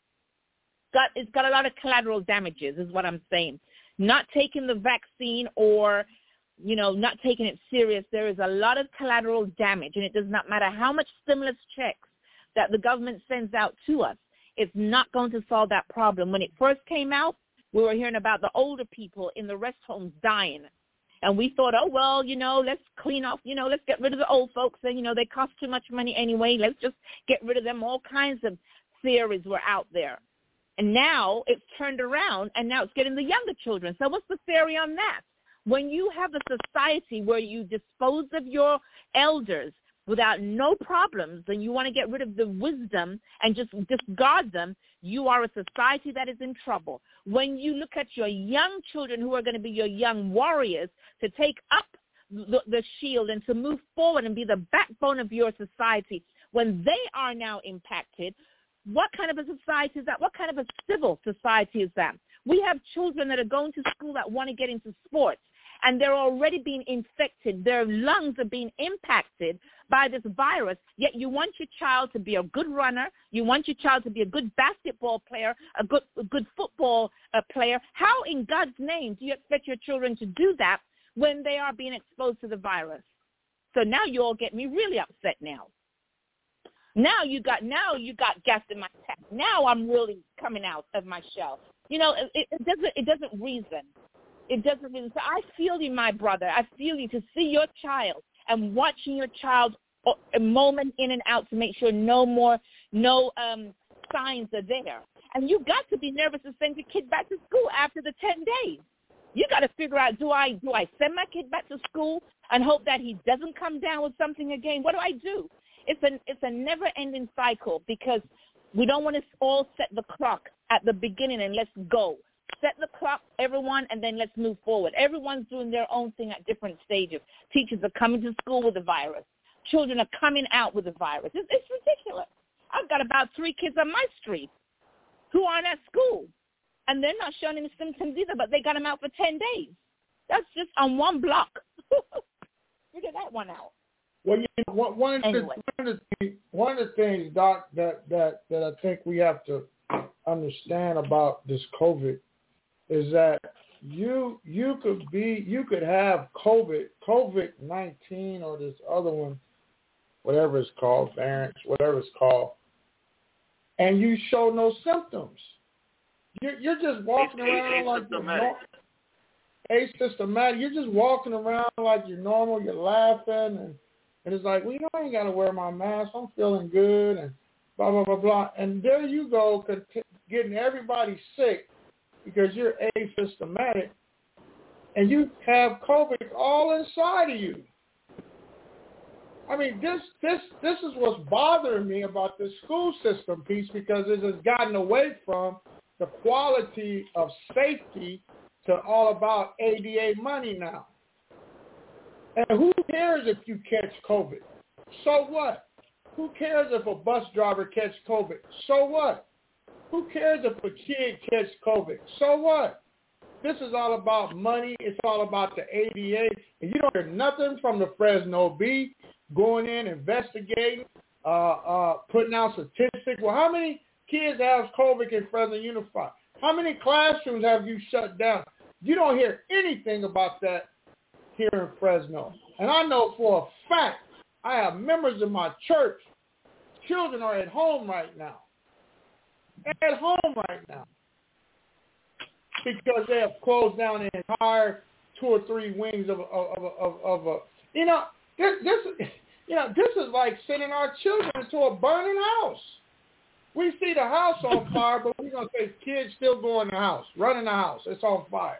It's got a lot of collateral damages is what I'm saying. Not taking the vaccine or, you know, not taking it serious, there is a lot of collateral damage, and it does not matter how much stimulus checks that the government sends out to us. It's not going to solve that problem. When it first came out, we were hearing about the older people in the rest homes dying. And we thought, oh, well, you know, let's clean off, you know, let's get rid of the old folks. And, you know, they cost too much money anyway. Let's just get rid of them. All kinds of theories were out there. And now it's turned around, and now it's getting the younger children. So what's the theory on that? When you have a society where you dispose of your elders without no problems, and you want to get rid of the wisdom and just discard them, you are a society that is in trouble. When you look at your young children who are going to be your young warriors to take up the shield and to move forward and be the backbone of your society, when they are now impacted, what kind of a society is that? What kind of a civil society is that? We have children that are going to school that want to get into sports, and they're already being infected. Their lungs are being impacted by this virus, yet you want your child to be a good runner. You want your child to be a good basketball player, a good football player. How in God's name do you expect your children to do that when they are being exposed to the virus? So now you all get me really upset now. Now you got gas in my tank. Now I'm really coming out of my shell. You know, it doesn't reason. It doesn't reason. So I feel you, my brother. I feel you to see your child and watching your child a moment in and out to make sure no signs are there. And you got to be nervous to send your kid back to school after the 10 days. You got to figure out, do I send my kid back to school and hope that he doesn't come down with something again? What do I do? It's a never-ending cycle because we don't want to all set the clock at the beginning and let's go. Set the clock, everyone, and then let's move forward. Everyone's doing their own thing at different stages. Teachers are coming to school with the virus. Children are coming out with the virus. It's ridiculous. I've got about 3 kids on my street who aren't at school, and they're not showing any symptoms either, but they got them out for 10 days. That's just on one block. Figure that one out. Well, you know, one of the things, Doc, that I think we have to understand about this COVID is that you could have COVID-19 or this other one, whatever it's called, variants, whatever it's called, and you show no symptoms. You're just walking around like you're asymptomatic. You're just walking around like you're normal. You're laughing, and it's like, well, I ain't got to wear my mask. I'm feeling good, and blah, blah, blah, blah. And there you go, getting everybody sick because you're asymptomatic, and you have COVID all inside of you. I mean, this is what's bothering me about this school system piece, because it has gotten away from the quality of safety to all about ADA money now. And who cares if you catch COVID? So what? Who cares if a bus driver catch COVID? So what? Who cares if a kid catch COVID? So what? This is all about money. It's all about the ADA. And you don't hear nothing from the Fresno Bee going in, investigating, putting out statistics. Well, how many kids have COVID in Fresno Unified? How many classrooms have you shut down? You don't hear anything about that here in Fresno. And I know for a fact, I have members of my church, children are at home right now. At home right now. Because they have closed down the entire 2 or 3 wings of a this is like sending our children to a burning house. We see the house on fire, but we're going to say kids still go in the house, running the house. It's on fire.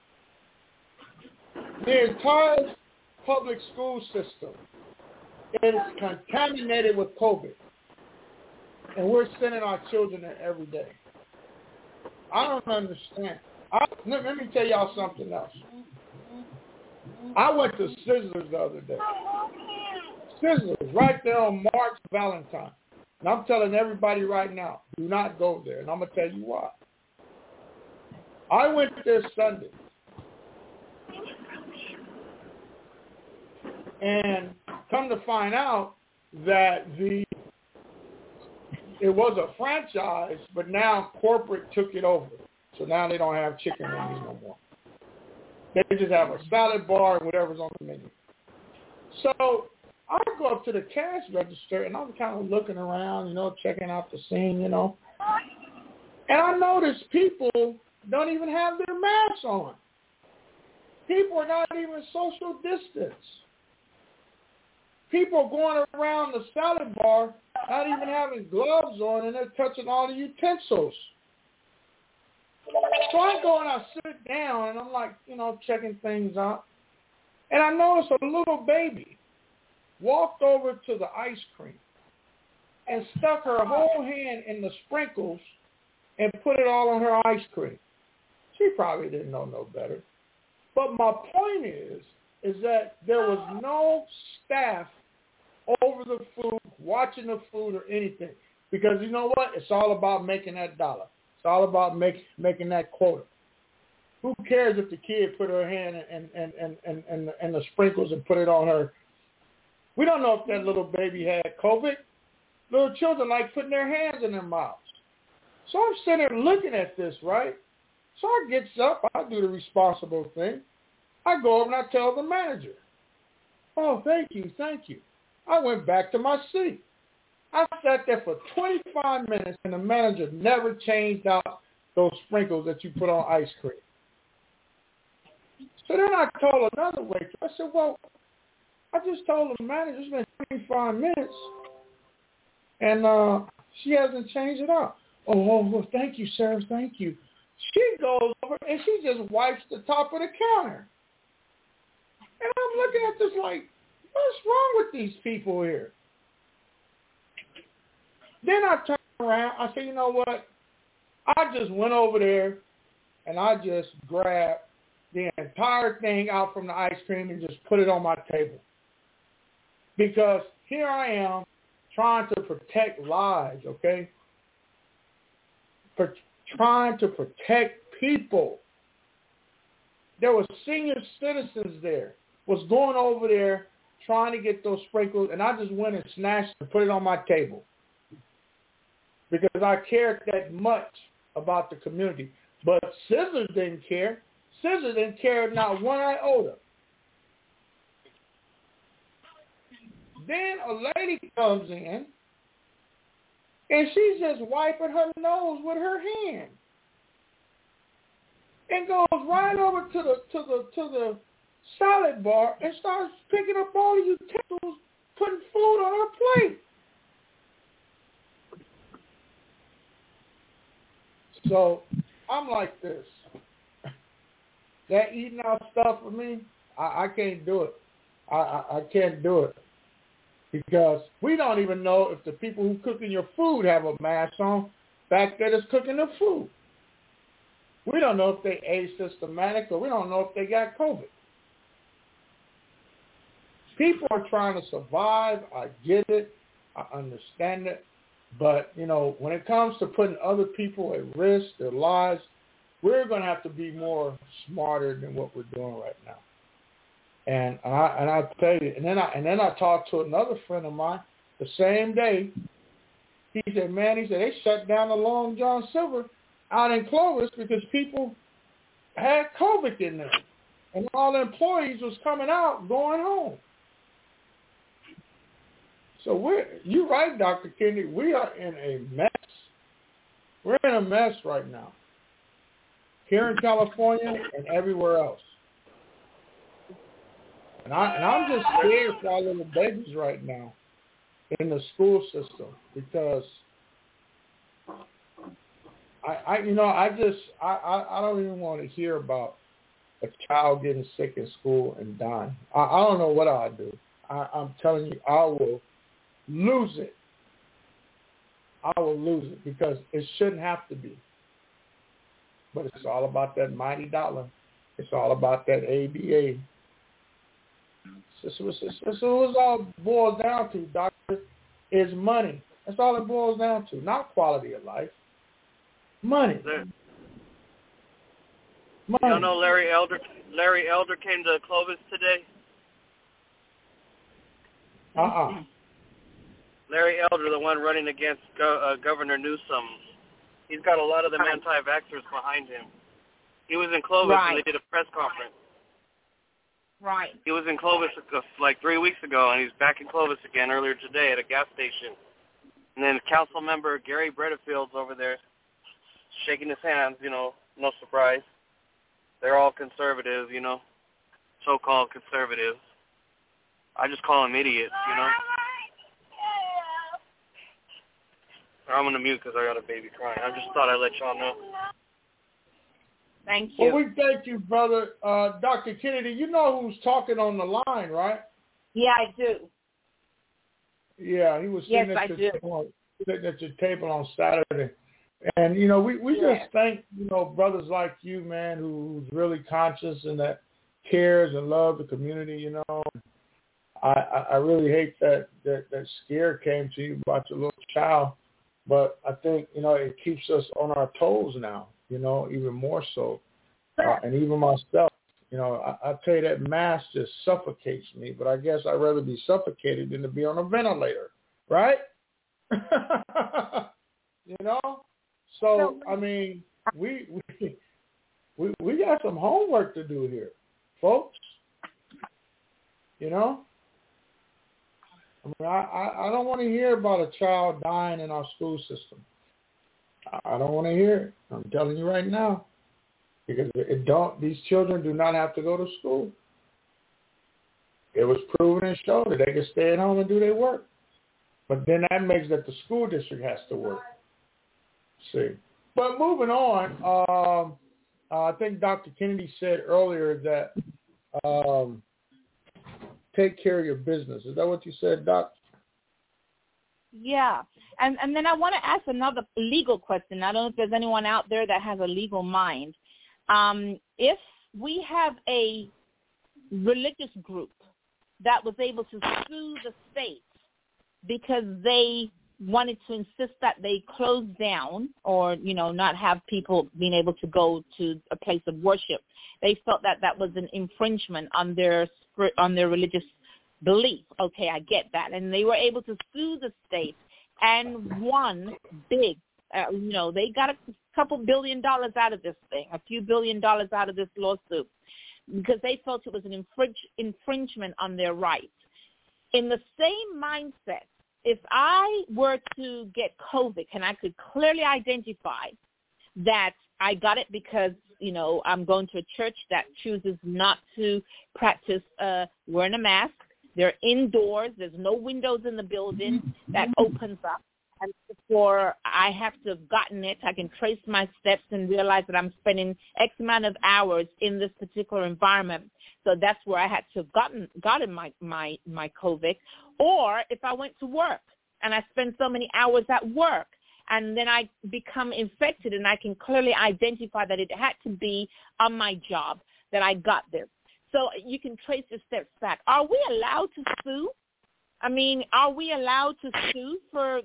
The entire public school system is contaminated with COVID. And we're sending our children there every day. I don't understand. Let me tell y'all something else. I went to Sizzlers the other day. Sizzlers, right there on March Valentine. And I'm telling everybody right now, do not go there. And I'm going to tell you why. I went there Sunday. And come to find out that it was a franchise, but now corporate took it over. So now they don't have chicken wings no more. They just have a salad bar and whatever's on the menu. So I go up to the cash register, and I'm kind of looking around, checking out the scene, And I notice people don't even have their masks on. People are not even social distance. People are going around the salad bar not even having gloves on, and they're touching all the utensils. So I go and I sit down, and I'm like, checking things out. And I notice a little baby walked over to the ice cream and stuck her whole hand in the sprinkles and put it all on her ice cream. She probably didn't know no better. But my point is that there was no staff over the food, watching the food or anything. Because you know what? It's all about making that dollar. It's all about making that quota. Who cares if the kid put her hand and the sprinkles and put it on her? We don't know if that little baby had COVID. Little children like putting their hands in their mouths. So I'm sitting there looking at this, right? So I gets up. I do the responsible thing. I go over and I tell the manager, oh, thank you. I went back to my seat. I sat there for 25 minutes, and the manager never changed out those sprinkles that you put on ice cream. So then I told another waitress, I said, well, I just told the manager it's been 25 minutes, and she hasn't changed it out. Oh, well, thank you, sir, thank you. She goes over, and she just wipes the top of the counter. And I'm looking at this like, what's wrong with these people here? Then I turned around. I said, you know what? I just went over there, and I just grabbed the entire thing out from the ice cream and just put it on my table. Because here I am trying to protect lives, okay? Trying to protect people. There were senior citizens there, was going over there trying to get those sprinkles, and I just went and snatched and put it on my table. Because I cared that much about the community. But Sizzlers didn't care. scissors and cared not one iota. Then a lady comes in, and she's just wiping her nose with her hand, and goes right over to the salad bar and starts picking up all the utensils, putting food on her plate. So I'm like this. That eating out stuff for me, I can't do it. I can't do it. Because we don't even know if the people who cooking your food have a mask on back there that's cooking the food. We don't know if they asymptomatic or we don't know if they got COVID. People are trying to survive. I get it. I understand it. But, you know, when it comes to putting other people at risk, their lives, we're going to have to be more smarter than what we're doing right now. And I tell you, and then I talked to another friend of mine the same day. He said, they shut down the Long John Silver out in Clovis because people had COVID in there, and all the employees was coming out going home. So you're right, Dr. Kennedy. We are in a mess. We're in a mess right now, here in California and everywhere else. And I'm just scared for our little babies right now in the school system because I don't even want to hear about a child getting sick in school and dying. I don't know what I'll do. I'm telling you, I will lose it. I will lose it because it shouldn't have to be. But it's all about that mighty dollar. It's all about that ABA. This is all boils down to, doctor, is money. That's all it boils down to, not quality of life. Money. You don't know Larry Elder came to Clovis today? Larry Elder, the one running against Governor Newsom. He's got a lot of them anti-vaxxers behind him. He was in Clovis and they did a press conference. Right. He was in Clovis like 3 weeks ago, and he's back in Clovis again earlier today at a gas station. And then council member Gary Bredefield's over there shaking his hands, you know, no surprise. They're all conservatives, you know, so-called conservatives. I just call them idiots, you know. I'm going to mute because I got a baby crying. I just thought I'd let y'all know. Thank you. Well, we thank you, brother. Dr. Kennedy, you know who's talking on the line, right? Yeah, I do. Yeah, he was sitting at your table on Saturday. And, you know, we just thank, you know, brothers like you, man, who's really conscious and that cares and loves the community, you know. I really hate that scare came to you about your little child. But I think, you know, it keeps us on our toes now, you know, even more so. And even myself, you know, I tell you that mask just suffocates me. But I guess I'd rather be suffocated than to be on a ventilator, right? You know? So, I mean, we got some homework to do here, folks. You know? I mean, I don't want to hear about a child dying in our school system. I don't want to hear it. I'm telling you right now. Because these children do not have to go to school. It was proven and shown that they can stay at home and do their work. But then that makes that the school district has to work. See. But moving on, I think Dr. Kennedy said earlier that take care of your business. Is that what you said, Doc? Yeah. And then I want to ask another legal question. I don't know if there's anyone out there that has a legal mind. If we have a religious group that was able to sue the state because they wanted to insist that they close down or, you know, not have people being able to go to a place of worship, they felt that that was an infringement on their religious belief. Okay, I get that. And they were able to sue the state and won big They got a couple $1 billion out of this thing, a few $1 billion out of this lawsuit, because they felt it was an infringement on their rights. In the same mindset, if I were to get COVID and I could clearly identify that I got it because, I'm going to a church that chooses not to practice wearing a mask. They're indoors. There's no windows in the building that opens up. And before I have to have gotten it, I can trace my steps and realize that I'm spending X amount of hours in this particular environment. So that's where I had to have gotten my COVID. Or if I went to work and I spend so many hours at work, and then I become infected, and I can clearly identify that it had to be on my job that I got this. So you can trace the steps back. Are we allowed to sue? I mean, are we allowed to sue for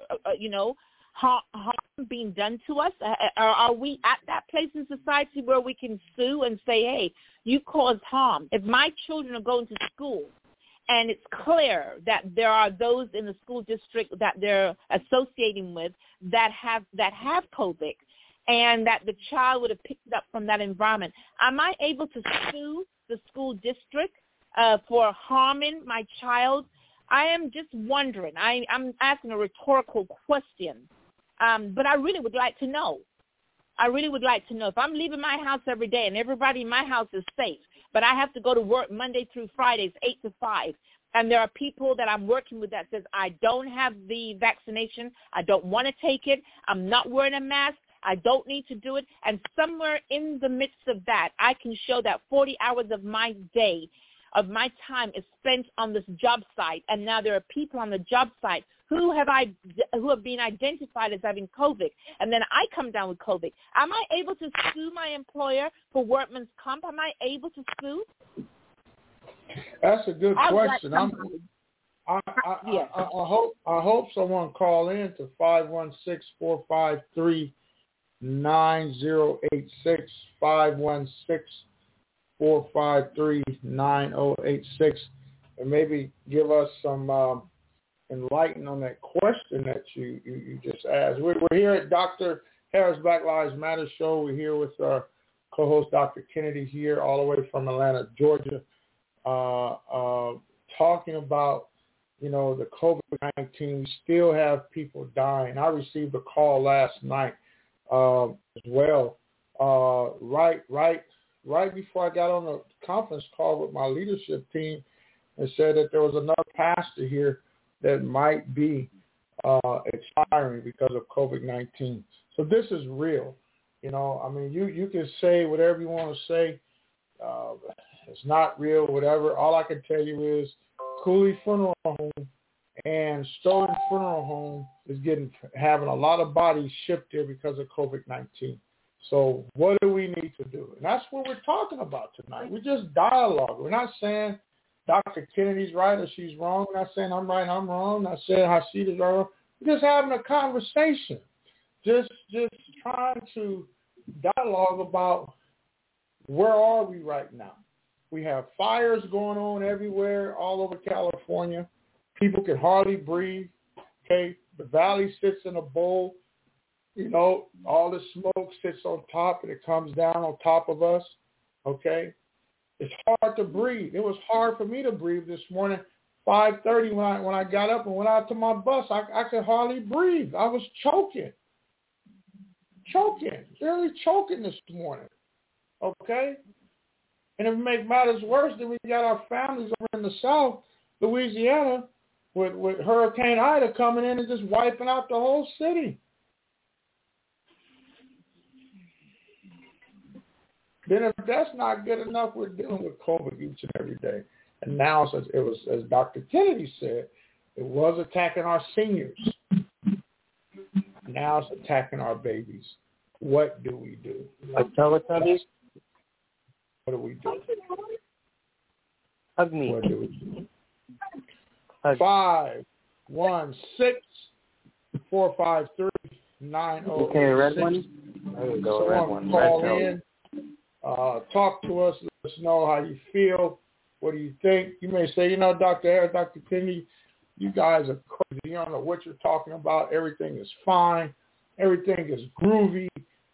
harm being done to us? Are we at that place in society where we can sue and say, hey, you caused harm? If my children are going to school, and it's clear that there are those in the school district that they're associating with that have COVID, and that the child would have picked it up from that environment, am I able to sue the school district for harming my child? I am just wondering. I'm asking a rhetorical question, but I really would like to know. If I'm leaving my house every day and everybody in my house is safe, but I have to go to work Monday through Fridays, 8 to 5, and there are people that I'm working with that says, I don't have the vaccination, I don't want to take it, I'm not wearing a mask, I don't need to do it, and somewhere in the midst of that, I can show that 40 hours of my day, of my time is spent on this job site, and now there are people on the job site who have been identified as having COVID, and then I come down with COVID. Am I able to sue my employer for workman's comp? Am I able to sue? That's a good question. I hope someone call in to 516-453-9086, 516-453-9086, and maybe give us some enlighten on that question that you just asked. We're here at Dr. Harris Black Lives Matter show. We're here with our co-host Dr. Kennedy here all the way from Atlanta, Georgia, talking about, the COVID-19. We still have people dying. I received a call last night as well, right before I got on a conference call with my leadership team, and said that there was another pastor here that might be expiring because of COVID-19. So this is real. You can say whatever you want to say. It's not real, whatever. All I can tell you is Cooley Funeral Home and Stoughton Funeral Home is having a lot of bodies shipped there because of COVID-19. So what do we need to do? And that's what we're talking about tonight. We're just dialogue. We're not saying Dr. Kennedy's right or she's wrong. We're not saying I'm right, I'm wrong. We're not saying Hashida's wrong. We're just having a conversation. Just trying to dialogue about where are we right now. We have fires going on everywhere, all over California. People can hardly breathe. Okay, the valley sits in a bowl. All the smoke sits on top and it comes down on top of us. Okay, it's hard to breathe. It was hard for me to breathe this morning. 5:30 when I got up and went out to my bus, I could hardly breathe. I was choking, really choking this morning. Okay. And if it makes matters worse, then we got our families over in the South, Louisiana, with Hurricane Ida coming in and just wiping out the whole city. Then if that's not good enough, we're dealing with COVID each and every day. And now, as Dr. Kennedy said, it was attacking our seniors. Now it's attacking our babies. What do we do? What do we do? Hug me. What do we do? 516-453-9086. Okay, red one? There you go, red one. Call in. Talk to us. Let us know how you feel. What do you think? You may say, Dr. Harris, Dr. Kennedy, you guys are crazy. You don't know what you're talking about. Everything is fine. Everything is groovy.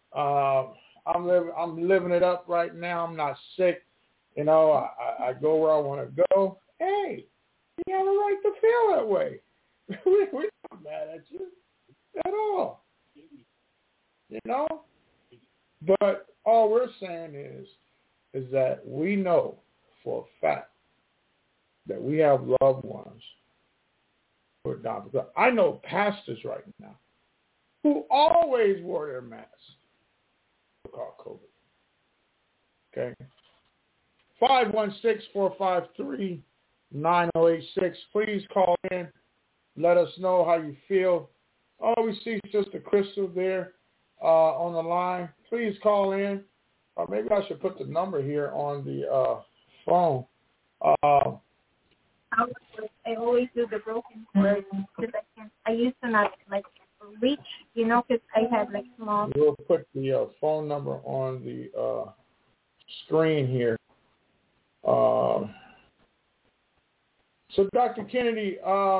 I'm living it up right now. I'm not sick. You know, I go where I want to go. Hey, you have a right to feel that way. We're not mad at you at all. You know? But all we're saying is that we know for a fact that we have loved ones who are dying. Because I know pastors right now who always wore their masks called COVID. Okay? 516-453-9086. Please call in. Let us know how you feel. Oh, we see Sister Crystal there on the line. Please call in. Or maybe I should put the number here on the phone. I always do the broken words because I used to not like reach, you know, because I had like small. We'll put the phone number on the screen here. So, Dr. Kennedy,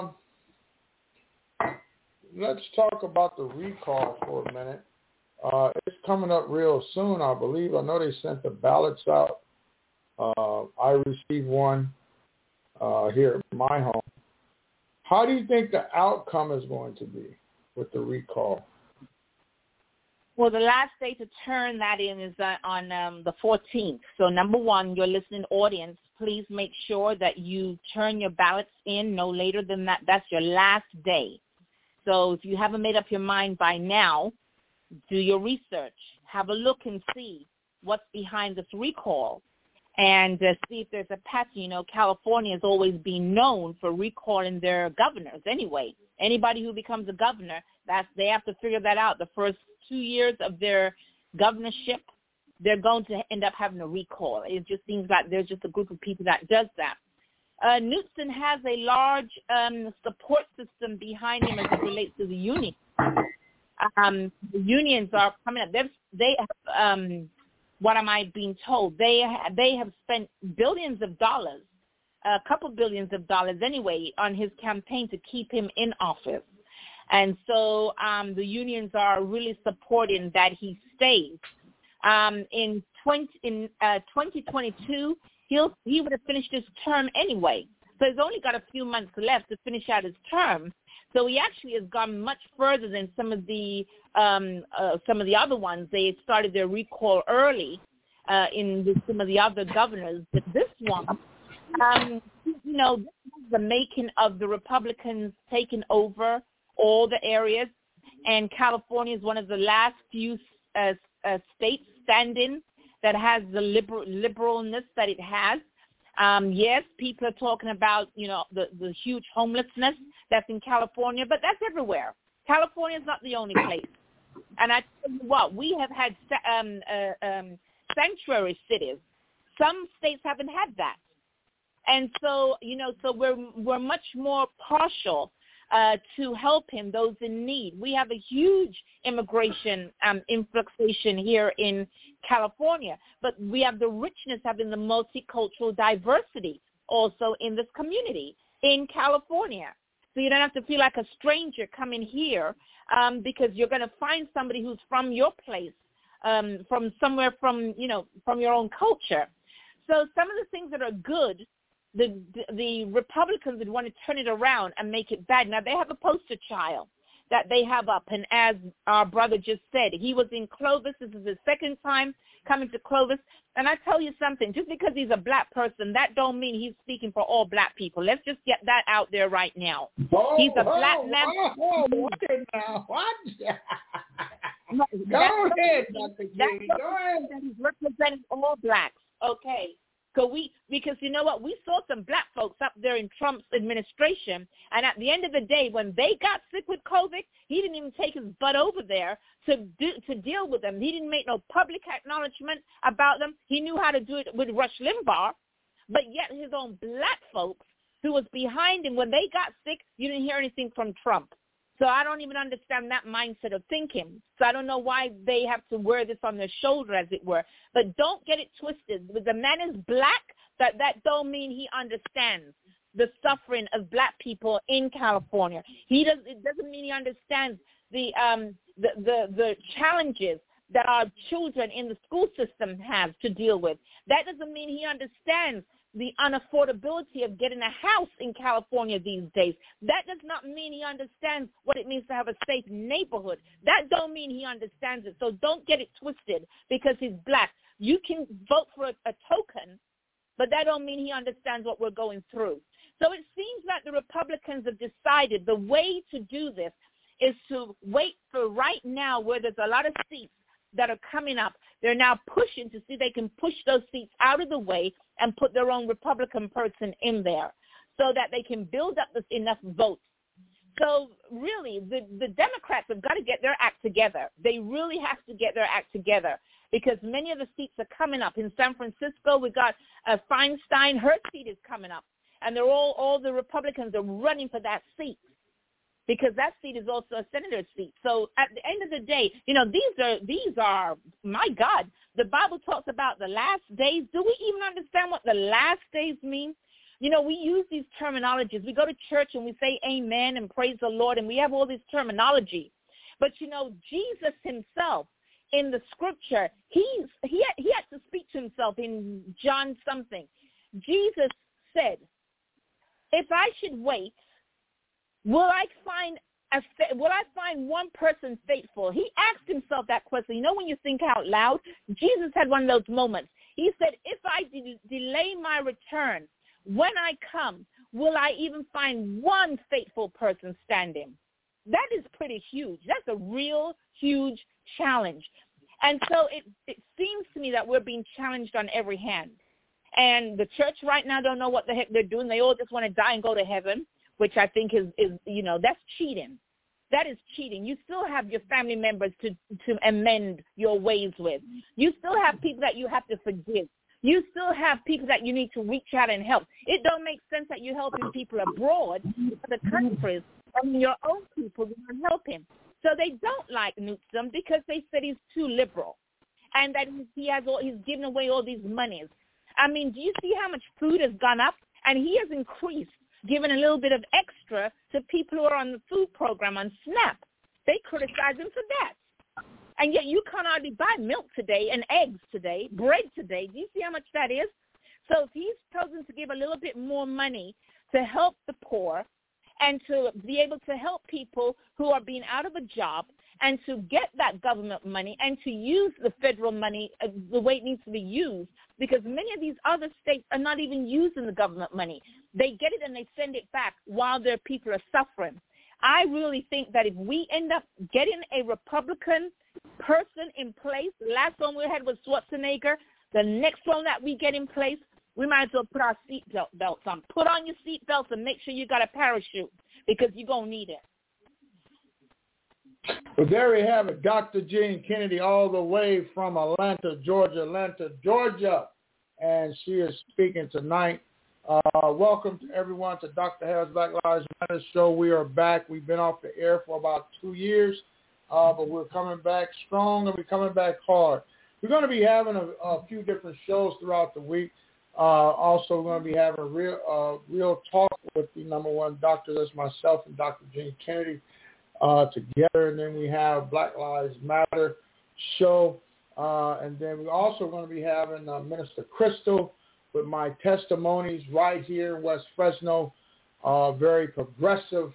let's talk about the recall for a minute. It's coming up real soon, I believe. I know they sent the ballots out. I received one here at my home. How do you think the outcome is going to be with the recall? Well, the last day to turn that in is on the 14th. So, number one, your listening audience, please make sure that you turn your ballots in no later than that. That's your last day. So if you haven't made up your mind by now, do your research. Have a look and see what's behind this recall and see if there's a pattern. You know, California has always been known for recalling their governors anyway. Anybody who becomes a governor, they have to figure that out. The first 2 years of their governorship, they're going to end up having a recall. It just seems like there's just a group of people that does that. Newsom has a large support system behind him as it relates to the union. The unions are coming up. They have, what am I being told? They have spent billions of dollars, a couple billions of dollars anyway, on his campaign to keep him in office. And so the unions are really supporting that he stays. In 2022, he would have finished his term anyway. So he's only got a few months left to finish out his term. So he actually has gone much further than some of the other ones. They started their recall early in some of the other governors. But this one, you know, this is the making of the Republicans taking over all the areas. And California is one of the last few states standing that has the liberalness that it has. Yes, people are talking about, you know, the huge homelessness that's in California, but that's everywhere. California is not the only place. And I tell you what, we have had sanctuary cities. Some states haven't had that. And so, you know, so we're much more partial to help him, those in need. We have a huge immigration influxation here in California, but we have the richness having the multicultural diversity also in this community in California. So you don't have to feel like a stranger coming here because you're going to find somebody who's from your place, from somewhere from your own culture. So some of the things that are good, the Republicans would want to turn it around and make it bad. Now, they have a poster child that they have up, and as our brother just said, he was in Clovis. This is his second time coming to Clovis. And I tell you something, just because he's a black person, that don't mean he's speaking for all black people. Let's just get that out there right now. He's a black man. What now? What? Go ahead, Dr. King. Go ahead. He's representing all blacks. Okay. Because you know what, we saw some black folks up there in Trump's administration, and at the end of the day, when they got sick with COVID, he didn't even take his butt over there to deal with them. He didn't make no public acknowledgement about them. He knew how to do it with Rush Limbaugh, but yet his own black folks who was behind him, when they got sick, you didn't hear anything from Trump. So I don't even understand that mindset of thinking. So I don't know why they have to wear this on their shoulder, as it were. But don't get it twisted. When the man is black, that don't mean he understands the suffering of black people in California. It doesn't mean he understands the the challenges that our children in the school system have to deal with. That doesn't mean he understands the unaffordability of getting a house in California these days. That does not mean he understands what it means to have a safe neighborhood. That don't mean he understands it. So don't get it twisted because he's black. You can vote for a token, but that don't mean he understands what we're going through. So it seems that the Republicans have decided the way to do this is to wait for right now where there's a lot of seats that are coming up. They're now pushing to see they can push those seats out of the way and put their own Republican person in there so that they can build up enough votes. So really, the Democrats have got to get their act together. They really have to get their act together because many of the seats are coming up. In San Francisco, we got Feinstein. Her seat is coming up. And they're all the Republicans are running for that seat because that seat is also a senator's seat. So at the end of the day, these are, my God, the Bible talks about the last days. Do we even understand what the last days mean? We use these terminologies. We go to church and we say amen and praise the Lord, and we have all this terminology. But, Jesus himself in the scripture, he had to speak to himself in John something. Jesus said, if I should wait, will I find one person faithful? He asked himself that question. When you think out loud, Jesus had one of those moments. He said, if I delay my return, when I come, will I even find one faithful person standing? That is pretty huge. That's a real huge challenge. And so it seems to me that we're being challenged on every hand. And the church right now don't know what the heck they're doing. They all just want to die and go to heaven, which I think is that's cheating. That is cheating. You still have your family members to amend your ways with. You still have people that you have to forgive. You still have people that you need to reach out and help. It don't make sense that you're helping people abroad, other countries, and your own people you're not helping. So they don't like Newsom because they said he's too liberal and that he's giving away all these monies. I mean, do you see how much food has gone up? And he has increased, given a little bit of extra to people who are on the food program on SNAP. They criticize him for that. And yet you can't hardly buy milk today and eggs today, bread today. Do you see how much that is? So if he's chosen to give a little bit more money to help the poor and to be able to help people who are being out of a job and to get that government money and to use the federal money the way it needs to be used, because many of these other states are not even using the government money. They get it and they send it back while their people are suffering. I really think that if we end up getting a Republican person in place, the last one we had was Schwarzenegger, the next one that we get in place, we might as well put our seat belts on. Put on your seat belts and make sure you got a parachute because you're going to need it. Well, there we have it. Dr. Jean Kennedy all the way from Atlanta, Georgia. And she is speaking tonight. Welcome to everyone to Dr. Harris Black Lives Matter show. We are back. We've been off the air for about 2 years, but we're coming back strong and we're coming back hard. We're going to be having a few different shows throughout the week. Also, we're going to be having a real talk with the number one doctor, that's myself and Dr. Jean Kennedy together. And then we have Black Lives Matter show. And then we're also going to be having Minister Crystal with my testimonies right here in West Fresno. Very progressive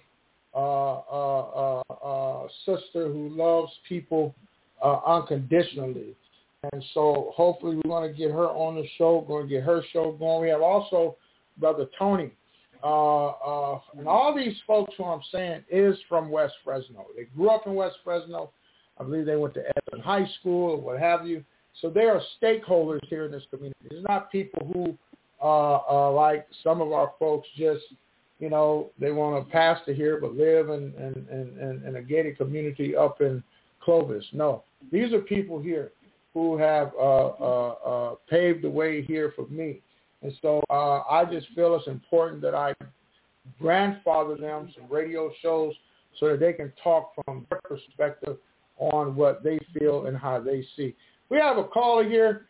sister who loves people unconditionally. And so hopefully we're going to get her on the show, going to get her show going. We have also Brother Tony. And all these folks who I'm saying is from West Fresno. They grew up in West Fresno. I believe they went to Edmond High School or what have you. So they are stakeholders here in this community. It's not people who, like some of our folks, just, they want a pastor here but live in a gated community up in Clovis. No, these are people here who have paved the way here for me. And so I just feel it's important that I grandfather them some radio shows so that they can talk from their perspective on what they feel and how they see. We have a caller here,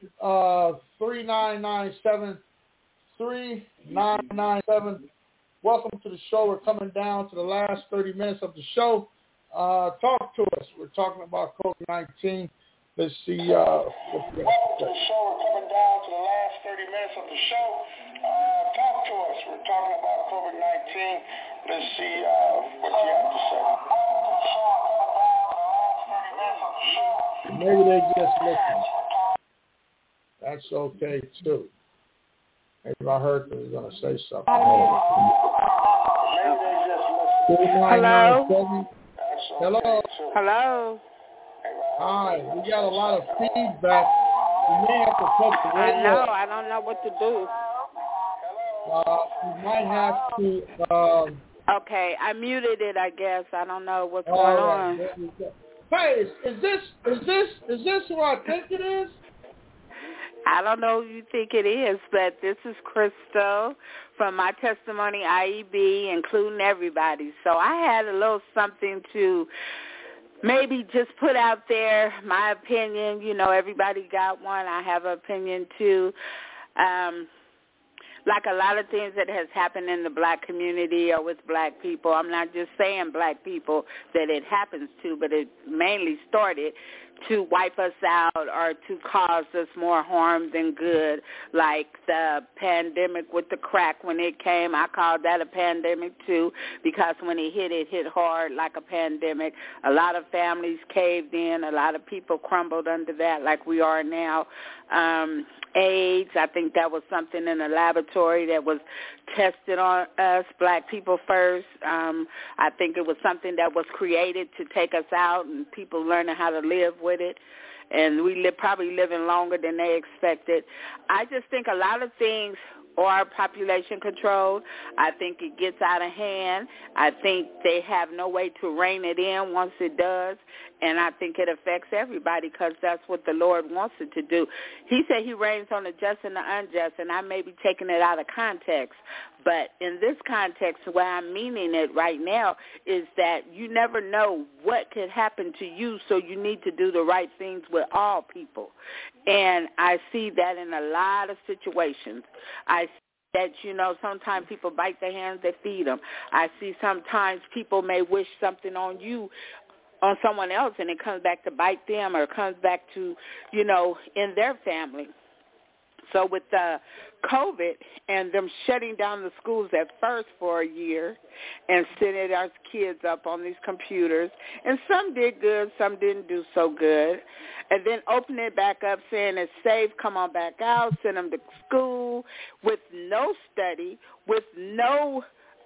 3997. Welcome to the show. We're coming down to the last 30 minutes of the show. Talk to us. We're talking about COVID-19. Let's see. The show, we're coming down to the last 30 minutes of the show. Talk to us. We're talking about COVID-19. Let's see what you have to say. Maybe they just listen. That's okay, too. Maybe I heard they were going to say something. Hello? Hello? Hello? Hi. We got a lot of feedback. You may have to put the radio. I know. I don't know what to do. You might have to... okay, I muted it, I guess. I don't know what's going on. Hey, is this who I think it is? I don't know who you think it is, but this is Crystal from My Testimony IEB, including everybody. So I had a little something to maybe just put out there, my opinion. You know, everybody got one. I have an opinion, too. Like a lot of things that has happened in the black community or with black people, I'm not just saying black people that it happens to, but it mainly started to wipe us out or to cause us more harm than good, like the pandemic with the crack when it came. I called that a pandemic too, because when it hit hard like a pandemic. A lot of families caved in. A lot of people crumbled under that like we are now. AIDS, I think that was something in the laboratory that was tested on us, black people first. I think it was something that was created to take us out and people learning how to live with it. And we probably living longer than they expected. I just think a lot of things are population controlled. I think it gets out of hand. I think they have no way to rein it in once it does. And I think it affects everybody because that's what the Lord wants it to do. He said he reigns on the just and the unjust, and I may be taking it out of context. But in this context, where I'm meaning it right now is that you never know what could happen to you, so you need to do the right things with all people. And I see that in a lot of situations. I see that, you know, sometimes people bite the hands that feed them. I see sometimes people may wish something on you, on someone else, and it comes back to bite them or it comes back to, you know, in their family. So with COVID and them shutting down the schools at first for a year and sending our kids up on these computers, and some did good, some didn't do so good, and then opening it back up saying it's safe, come on back out, send them to school with no study, with no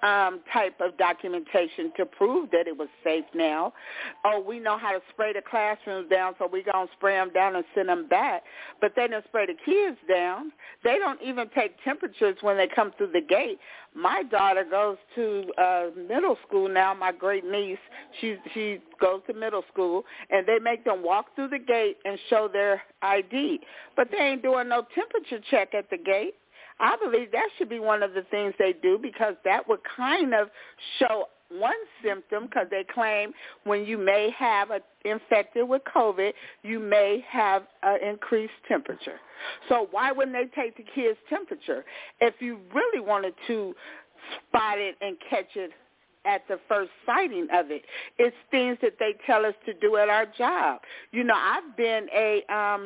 type of documentation to prove that it was safe now. Oh, we know how to spray the classrooms down, so we're going to spray them down and send them back. But they don't spray the kids down. They don't even take temperatures when they come through the gate. My daughter goes to middle school now, my great niece. She goes to middle school, and they make them walk through the gate and show their ID. But they ain't doing no temperature check at the gate. I believe that should be one of the things they do, because that would kind of show one symptom, because they claim when you may have infected with COVID, you may have an increased temperature. So why wouldn't they take the kids' temperature? If you really wanted to spot it and catch it at the first sighting of it, it's things that they tell us to do at our job. You know, I've been a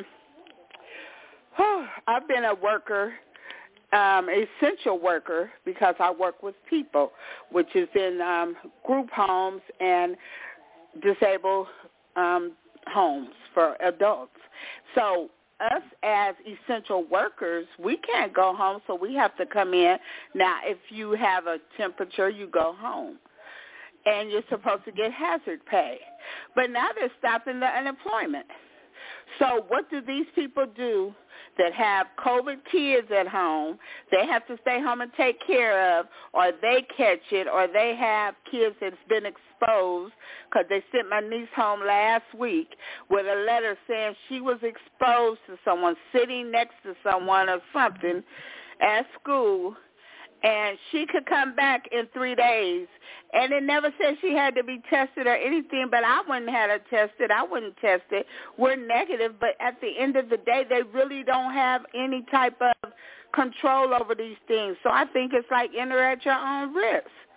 worker, essential worker, because I work with people, which is in group homes and disabled homes for adults. So us as essential workers, we can't go home, so we have to come in. Now, if you have a temperature, you go home, and you're supposed to get hazard pay. But now they're stopping the unemployment. So what do these people do that have COVID kids at home? They have to stay home and take care of, or they catch it, or they have kids that's been exposed, because they sent my niece home last week with a letter saying she was exposed to someone, sitting next to someone or something at school, and she could come back in 3 days. And it never said she had to be tested or anything, but I wouldn't have her tested. I wouldn't test it. We're negative, but at the end of the day, they really don't have any type of control over these things. So I think it's like enter at your own risk.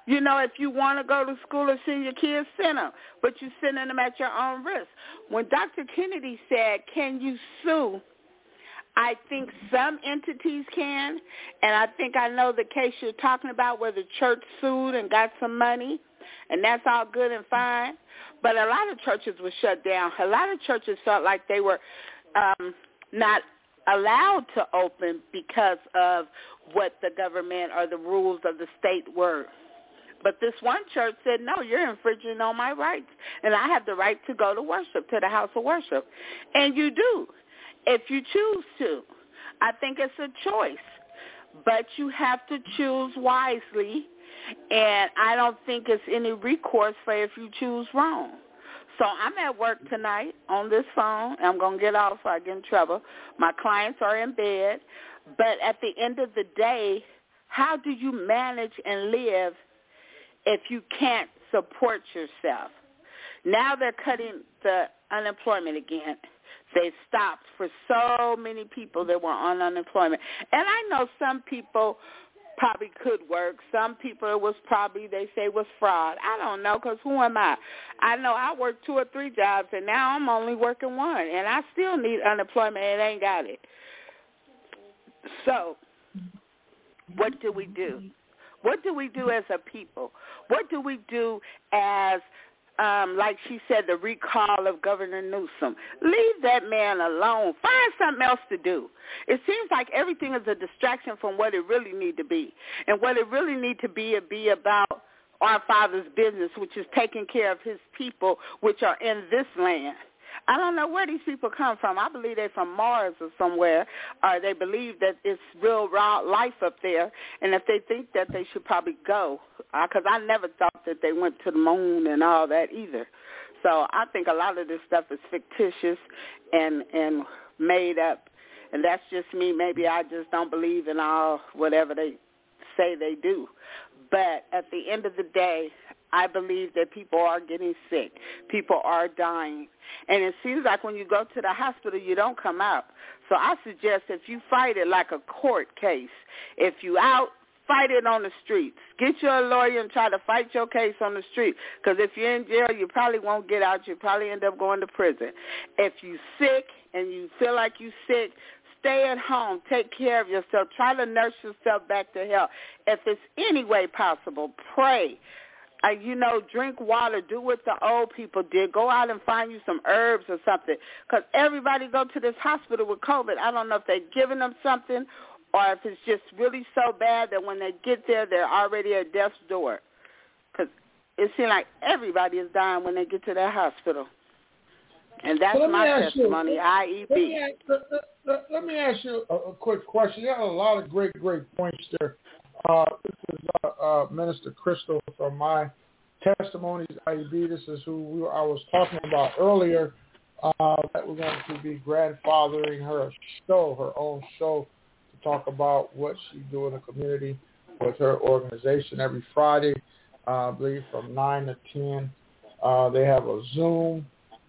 You know, if you want to go to school or send your kids, send them, but you're sending them at your own risk. When Dr. Kennedy said, can you sue, I think some entities can, and I think I know the case you're talking about where the church sued and got some money, and that's all good and fine. But a lot of churches were shut down. A lot of churches felt like they were not allowed to open because of what the government or the rules of the state were. But this one church said, no, you're infringing on my rights, and I have the right to go to worship, to the house of worship. And you do, if you choose to. I think it's a choice, but you have to choose wisely, and I don't think it's any recourse for if you choose wrong. So I'm at work tonight on this phone. I'm going to get off so I get in trouble. My clients are in bed. But at the end of the day, how do you manage and live if you can't support yourself? Now they're cutting the unemployment again. They stopped for so many people that were on unemployment. And I know some people probably could work. Some people it was probably, they say, was fraud. I don't know, because who am I? I know I worked 2 or 3 jobs, and now I'm only working 1, and I still need unemployment and ain't got it. So what do we do? What do we do as a people? What do we do as, like she said, the recall of Governor Newsom? Leave that man alone. Find something else to do. It seems like everything is a distraction from what it really need to be. And what it really need to be about our Father's business, which is taking care of his people, which are in this land. I don't know where these people come from. I believe they're from Mars or somewhere, or they believe that it's real raw life up there, and if they think that, they should probably go, because I never thought that they went to the moon and all that either. So I think a lot of this stuff is fictitious and made up, and that's just me. Maybe I just don't believe in all whatever they say they do. But at the end of the day, I believe that people are getting sick. People are dying. And it seems like when you go to the hospital, you don't come out. So I suggest if you fight it like a court case, if you out, fight it on the streets. Get you a lawyer and try to fight your case on the street. Because if you're in jail, you probably won't get out. You probably end up going to prison. If you're sick and you feel like you're sick, stay at home. Take care of yourself. Try to nurse yourself back to health. If it's any way possible, pray. Drink water. Do what the old people did. Go out and find you some herbs or something. Because everybody go to this hospital with COVID. I don't know if they're giving them something or if it's just really so bad that when they get there, they're already at death's door. Because it seems like everybody is dying when they get to that hospital. And that's my testimony, IEB. Let me ask you a quick question. You have a lot of great points there. This is Minister Crystal from My Testimonies, IEB. This is who I was talking about earlier, that we're going to be grandfathering her own show, to talk about what she do in the community with her organization every Friday, I believe from 9 to 10. They have a Zoom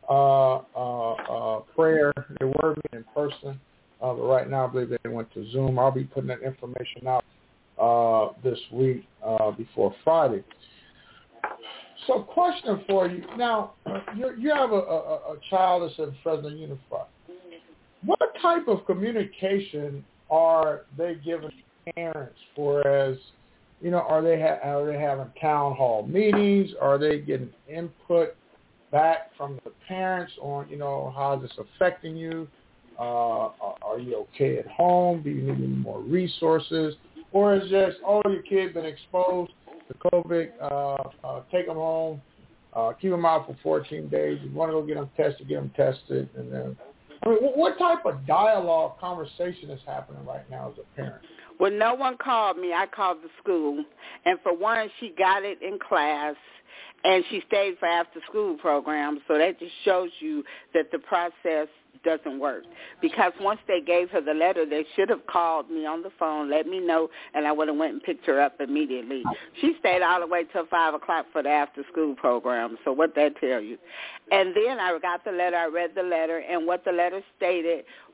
prayer. They were meeting in person, but right now I believe they went to Zoom. I'll be putting that information out this week before Friday. So question for you. Now, you have a child that's in Fresno Unified. What type of communication are they giving parents are they having town hall meetings? Are they getting input back from the parents on, how is this affecting you? Are you okay at home? Do you need any more resources? Or is just, your kid been exposed to COVID, take them home, keep them out for 14 days. You want to go get them tested. And then, what type of dialogue, conversation is happening right now as a parent? Well, no one called me. I called the school. And for one, she got it in class, and she stayed for after-school programs. So that just shows you that the process doesn't work. Because once they gave her the letter, they should have called me on the phone, let me know, and I would have went and picked her up immediately. She stayed all the way till 5 o'clock for the after-school program. So what that tell you? And then I got the letter, I read the letter, and what the letter stated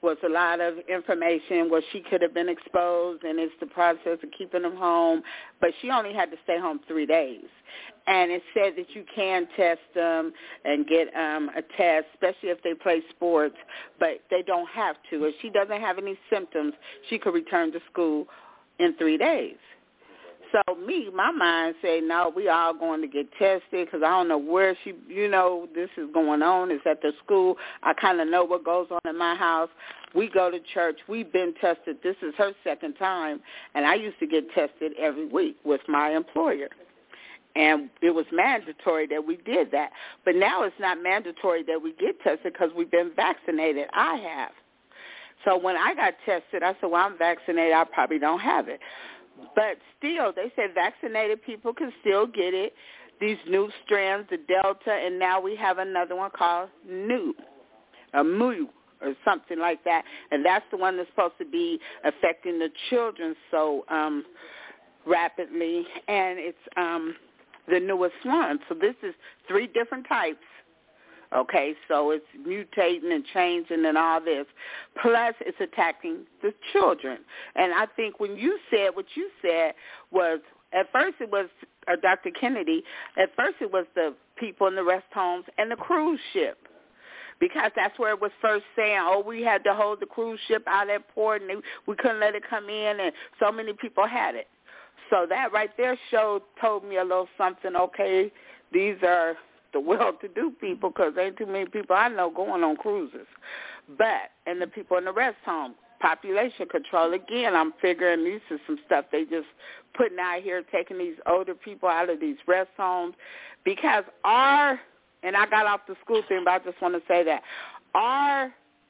was a lot of information where she could have been exposed, and it's the process of keeping them home. But she only had to stay home 3 days. And it said that you can test them and get a test, especially if they play sports, but they don't have to. If she doesn't have any symptoms, she could return to school in 3 days. So my mind said, no, we all going to get tested because I don't know where this is going on. It's at the school. I kind of know what goes on in my house. We go to church. We've been tested. This is her second time, and I used to get tested every week with my employer. And it was mandatory that we did that. But now it's not mandatory that we get tested because we've been vaccinated. I have. So when I got tested, I said, well, I'm vaccinated. I probably don't have it. But still, they said vaccinated people can still get it, these new strands, the Delta, and now we have another one called Mu, or something like that. And that's the one that's supposed to be affecting the children so rapidly. And it's the newest one. So this is 3 different types. Okay, so it's mutating and changing and all this. Plus, it's attacking the children. And I think when you said what you said was, at first it was Dr. Kennedy, at first it was the people in the rest homes and the cruise ship. Because that's where it was first saying, we had to hold the cruise ship out at port and we couldn't let it come in, and so many people had it. So that right there told me a little something, okay, these are the well-to-do people, because ain't too many people I know going on cruises. And the people in the rest home, population control, again, I'm figuring this is some stuff they just putting out here, taking these older people out of these rest homes, because and I got off the school thing, but I just want to say that our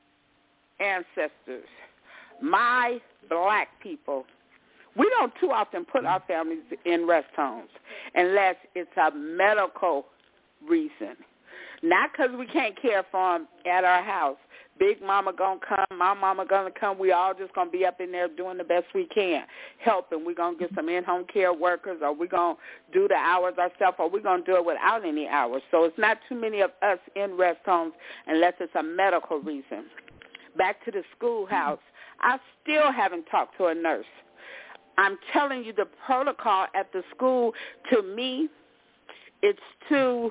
ancestors, my black people, we don't too often put our families in rest homes unless it's a medical reason. Not because we can't care for them at our house. Big mama going to come, my mama going to come. We all just going to be up in there doing the best we can, helping. We're going to get some in-home care workers, or we're going to do the hours ourselves, or we're going to do it without any hours. So it's not too many of us in rest homes unless it's a medical reason. Back to the schoolhouse. I still haven't talked to a nurse. I'm telling you, the protocol at the school, to me, it's too,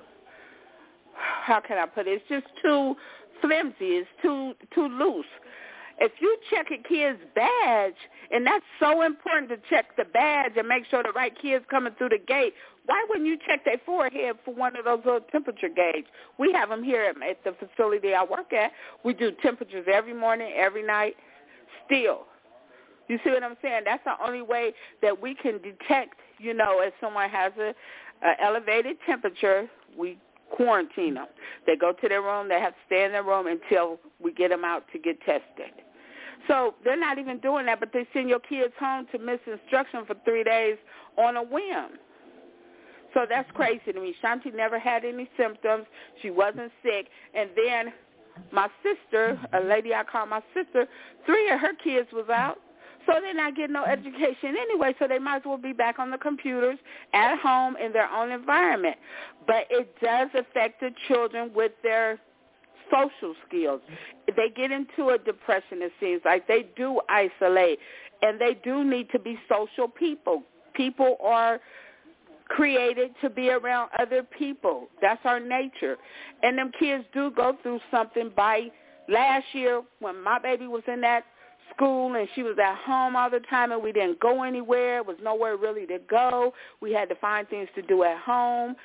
how can I put it? It's just too flimsy. It's too loose. If you check a kid's badge, and that's so important to check the badge and make sure the right kid's coming through the gate, why wouldn't you check their forehead for one of those little temperature gauges? We have them here at the facility I work at. We do temperatures every morning, every night, still. You see what I'm saying? That's the only way that we can detect, if someone has a elevated temperature, we quarantine them. They go to their room. They have to stay in their room until we get them out to get tested. So they're not even doing that, but they send your kids home to miss instruction for 3 days on a whim. So that's crazy to me. Shanti never had any symptoms. She wasn't sick. And then my sister, a lady I call my sister, 3 of her kids was out. So they're not getting no education anyway, so they might as well be back on the computers at home in their own environment. But it does affect the children with their social skills. They get into a depression, it seems like. They do isolate, and they do need to be social people. People are created to be around other people. That's our nature. And them kids do go through something. By last year, when my baby was in that school and she was at home all the time and we didn't go anywhere, it was nowhere really to go. We had to find things to do at home.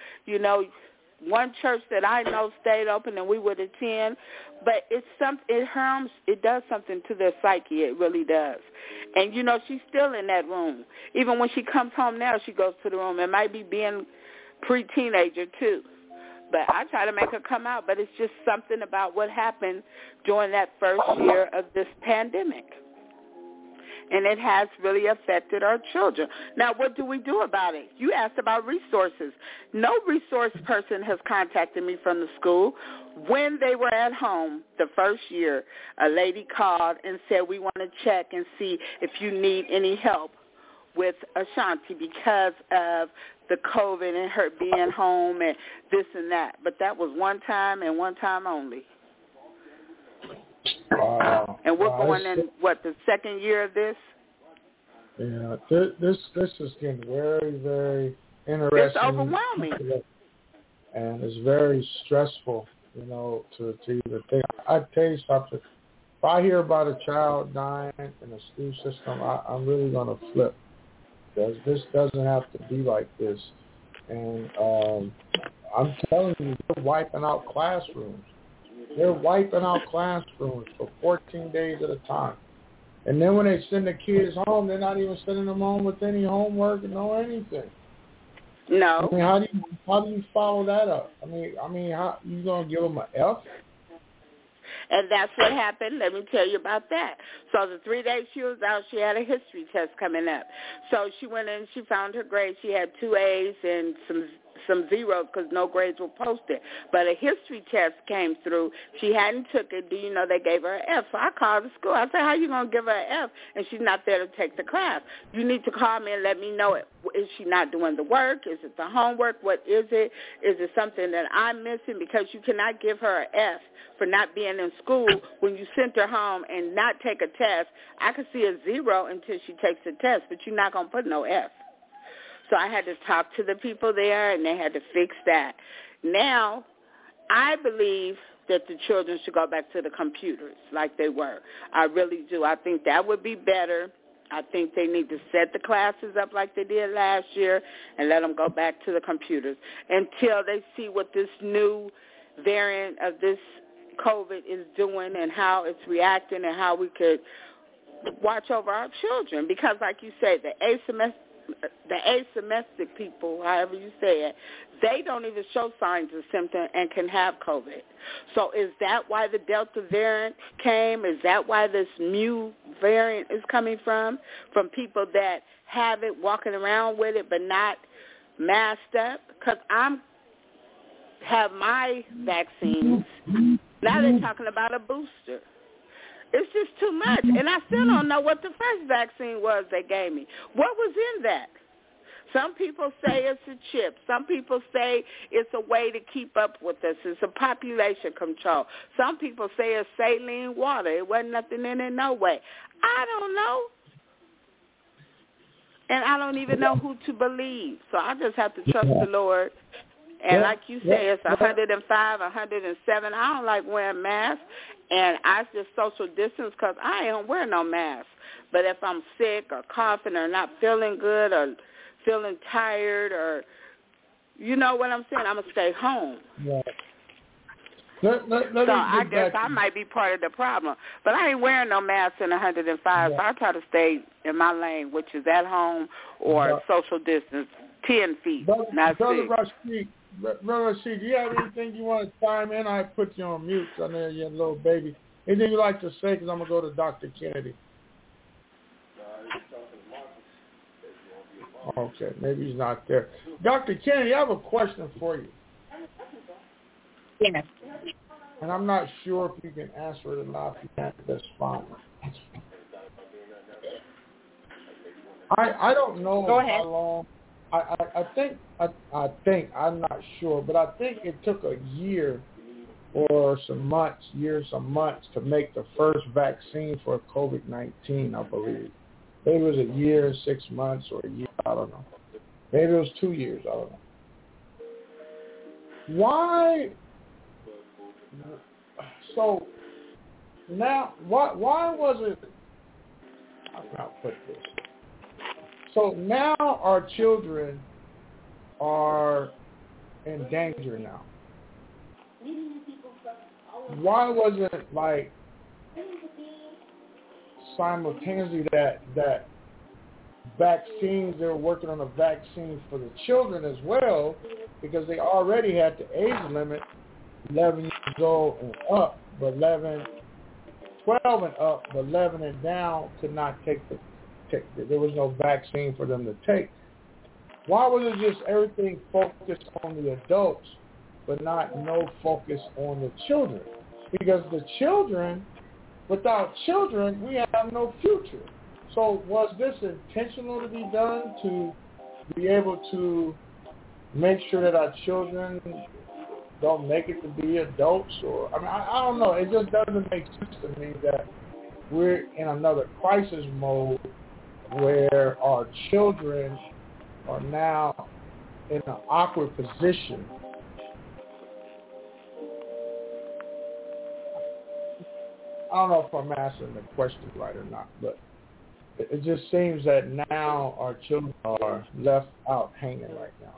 One church that I know stayed open and we would attend, but it does something to their psyche. It really does. And she's still in that room. Even when she comes home now, she goes to the room. It might be being pre-teenager too. But I try to make her come out, but it's just something about what happened during that first year of this pandemic. And it has really affected our children. Now, what do we do about it? You asked about resources. No resource person has contacted me from the school. When they were at home the first year, a lady called and said, we want to check and see if you need any help with Ashanti because of the COVID and her being home and this and that. But that was one time and one time only. Wow. And we're going in, the second year of this? Yeah, this is getting very, very interesting. It's overwhelming. And it's very stressful, to even think. I tell you something. If I hear about a child dying in the school system, I'm really going to flip. Because this doesn't have to be like this. And I'm telling you, they're wiping out classrooms. They're wiping out classrooms for 14 days at a time. And then when they send the kids home, they're not even sending them home with any homework and no anything. No. I mean, how do you follow that up? I mean, how you gonna give them an F? And that's what happened. Let me tell you about that. So the 3 days she was out, she had a history test coming up. So she went in, she found her grades. She had 2 A's and some zeros because no grades were posted. But a history test came through. She hadn't took it. Do you know they gave her an F? So I called the school. I said, how you going to give her an F and she's not there to take the class? You need to call me and let me know it. Is she not doing the work? Is it the homework? What is it? Is it something that I'm missing? Because you cannot give her an F for not being in school when you sent her home and not take a test. I could see a 0 until she takes the test, but you're not going to put no F. So I had to talk to the people there, and they had to fix that. Now, I believe that the children should go back to the computers like they were. I really do. I think that would be better. I think they need to set the classes up like they did last year and let them go back to the computers until they see what this new variant of this COVID is doing and how it's reacting and how we could watch over our children. Because like you said, the asymmetric people, however you say it, they don't even show signs of symptom and can have COVID. So is that why the Delta variant came? Is that why this Mu variant is coming from people that have it, walking around with it, but not masked up? Because have my vaccines. Now they're talking about a booster. It's just too much. And I still don't know what the first vaccine was they gave me. What was in that? Some people say it's a chip. Some people say it's a way to keep up with us. It's a population control. Some people say it's saline water. It wasn't nothing in it, no way. I don't know. And I don't even know who to believe. So I just have to trust the Lord. And like you say, it's 105, 107. I don't like wearing masks. And I just social distance because I don't wear no mask. But if I'm sick or coughing or not feeling good or feeling tired or, you know what I'm saying, I'm going to stay home. Yeah. So I guess I might be part of the problem. But I ain't wearing no mask in 105, so I try to stay in my lane, which is at home or social distance, 10 feet, not 6. Brother Rashid, do you have anything you want to chime in? I put you on mute. I know you're a little baby. Anything you like to say? Because I'm going to go to Dr. Kennedy. Okay, maybe he's not there. Dr. Kennedy, I have a question for you. Yes. And I'm not sure if you can answer it or not. If you can't, that's fine. I don't know how long. I think I'm not sure, but I think it took a year or some months to make the first vaccine for COVID-19, I believe. Maybe it was a year, 6 months, or a year, I don't know. Maybe it was 2 years, I don't know. Why? So now, why was it? How can I put this? So now our children are in danger now. Why wasn't it like simultaneously that vaccines, they were working on a vaccine for the children as well, because they already had the age limit 11 years old and up, but 12 and up, but 11 and down could not take there was no vaccine for them to take. Why was it just everything focused on the adults, but no focus on the children? Because the children, without children, we have no future. So was this intentional to be done to be able to make sure that our children don't make it to be adults? Or I don't know. It just doesn't make sense to me that we're in another crisis mode where our children are now in an awkward position. I don't know if I'm answering the question right or not, but it just seems that now our children are left out hanging right now.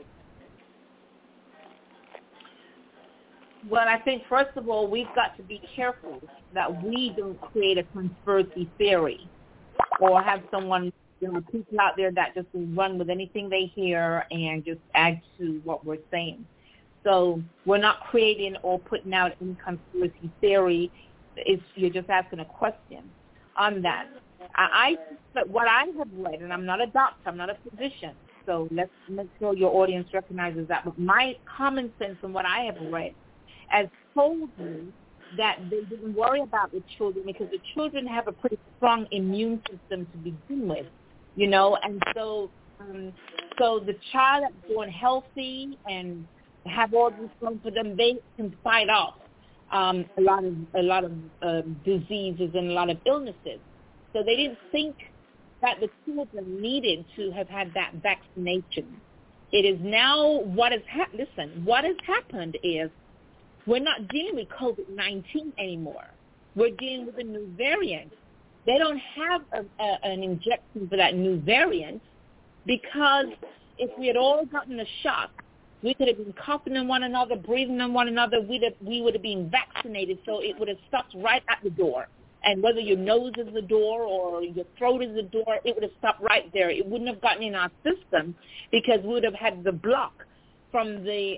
Well, I think, first of all, we've got to be careful that we don't create a conspiracy theory or have someone, people out there that just run with anything they hear and just add to what we're saying. So we're not creating or putting out any conspiracy theory if you're just asking a question on that. But what I have read, and I'm not a doctor, I'm not a physician, so let's make sure your audience recognizes that, but my common sense and what I have read has told me that they didn't worry about the children because the children have a pretty strong immune system to begin with, and so the child that's born healthy and have all these things for them, they can fight off a lot of diseases and a lot of illnesses. So they didn't think that the children needed to have had that vaccination. It is now what has happened. Listen, what has happened is we're not dealing with COVID-19 anymore. We're dealing with a new variant. They don't have an injection for that new variant because if we had all gotten a shot, we could have been coughing on one another, breathing on one another. We would have been vaccinated, so it would have stopped right at the door. And whether your nose is the door or your throat is the door, it would have stopped right there. It wouldn't have gotten in our system because we would have had the block from the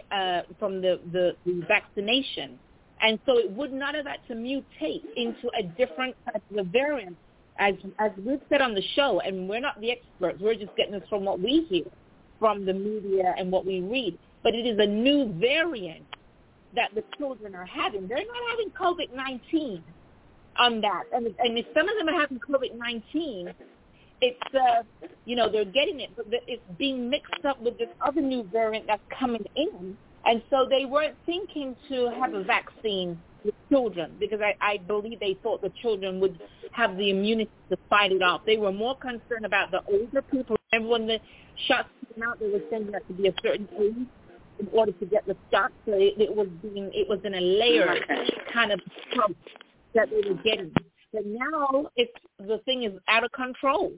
vaccination. And so it would not have had to mutate into a different type of variant. As we've said on the show, and we're not the experts, we're just getting this from what we hear from the media and what we read. But it is a new variant that the children are having. They're not having COVID-19 on that. And if some of them are having COVID-19, it's, they're getting it, but it's being mixed up with this other new variant that's coming in. And so they weren't thinking to have a vaccine with children because I believe they thought the children would have the immunity to fight it off. They were more concerned about the older people. Remember when the shots came out, they were saying you had to be a certain age in order to get the shot. So it was in a layered kind of approach that they were getting. But now the thing is out of control.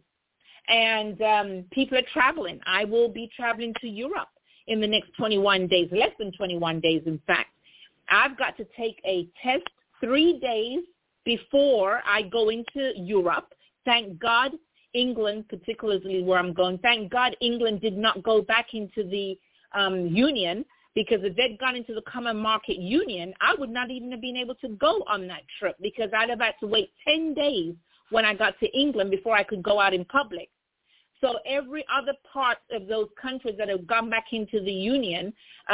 And people are traveling. I will be traveling to Europe in the next 21 days, less than 21 days, in fact. I've got to take a test 3 days before I go into Europe. Thank God England, particularly where I'm going, thank God England did not go back into the union, because if they'd gone into the common market union, I would not even have been able to go on that trip because I'd have had to wait 10 days when I got to England before I could go out in public. So every other part of those countries that have gone back into the union,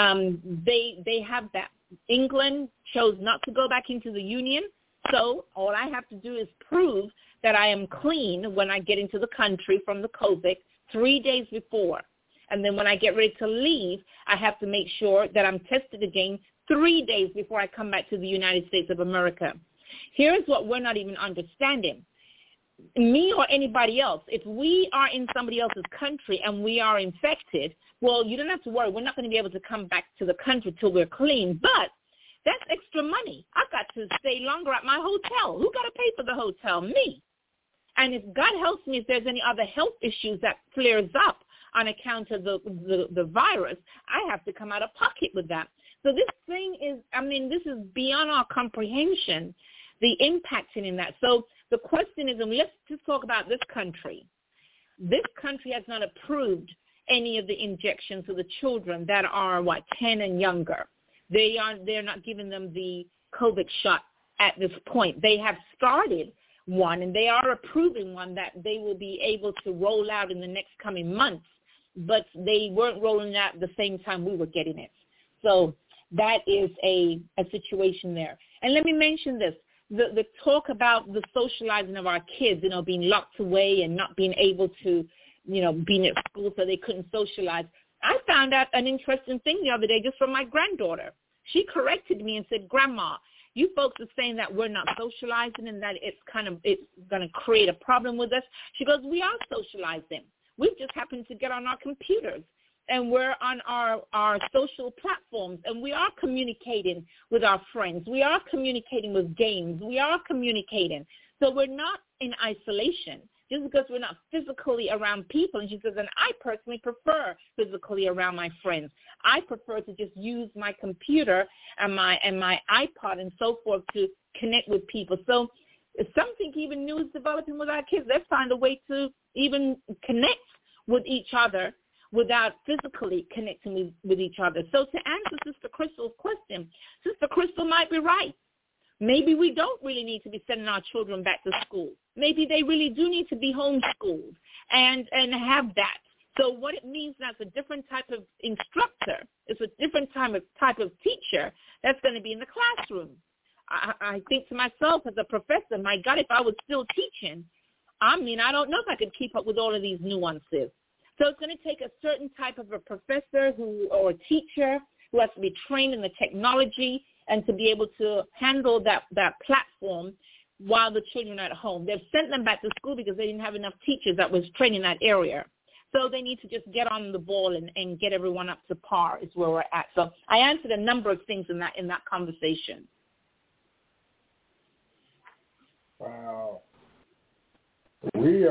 they have that. England chose not to go back into the union, so all I have to do is prove that I am clean when I get into the country from the COVID 3 days before. And then when I get ready to leave, I have to make sure that I'm tested again 3 days before I come back to the United States of America. Here's what we're not even understanding. Me or anybody else, if we are in somebody else's country and we are infected, well, you don't have to worry. We're not going to be able to come back to the country till we're clean. But that's extra money. I've got to stay longer at my hotel. Who got to pay for the hotel? Me. And if God helps me, if there's any other health issues that flares up on account of the virus, I have to come out of pocket with that. So this thing is, this is beyond our comprehension, the impact in that. So the question is, and let's just talk about this country. This country has not approved any of the injections for the children that are, 10 and younger. They're not giving them the COVID shot at this point. They have started one, and they are approving one that they will be able to roll out in the next coming months, but they weren't rolling out at the same time we were getting it. So that is a situation there. And let me mention this. The talk about the socializing of our kids, being locked away and not being able to, being at school so they couldn't socialize. I found out an interesting thing the other day just from my granddaughter. She corrected me and said, Grandma, You folks are saying that we're not socializing and that it's going to create a problem with us. She goes, we are socializing. We just happen to get on our computers and we're on our social platforms and we are communicating with our friends. We are communicating with games. We are communicating. So we're not in isolation just because we're not physically around people. And she says, and I personally prefer physically around my friends. I prefer to just use my computer and my iPod and so forth to connect with people. So if something even new is developing with our kids, let's find a way to even connect with each other without physically connecting with each other. So to answer Sister Crystal's question, Sister Crystal might be right. Maybe we don't really need to be sending our children back to school. Maybe they really do need to be homeschooled and have that. So what it means now is a different type of instructor. It's a different type of teacher that's going to be in the classroom. I think to myself as a professor, my God, if I was still teaching, I don't know if I could keep up with all of these nuances. So it's going to take a certain type of a professor or a teacher who has to be trained in the technology and to be able to handle that platform while the children are at home. They've sent them back to school because they didn't have enough teachers that was trained in that area. So they need to just get on the ball and get everyone up to par is where we're at. So I answered a number of things in that conversation. Wow. We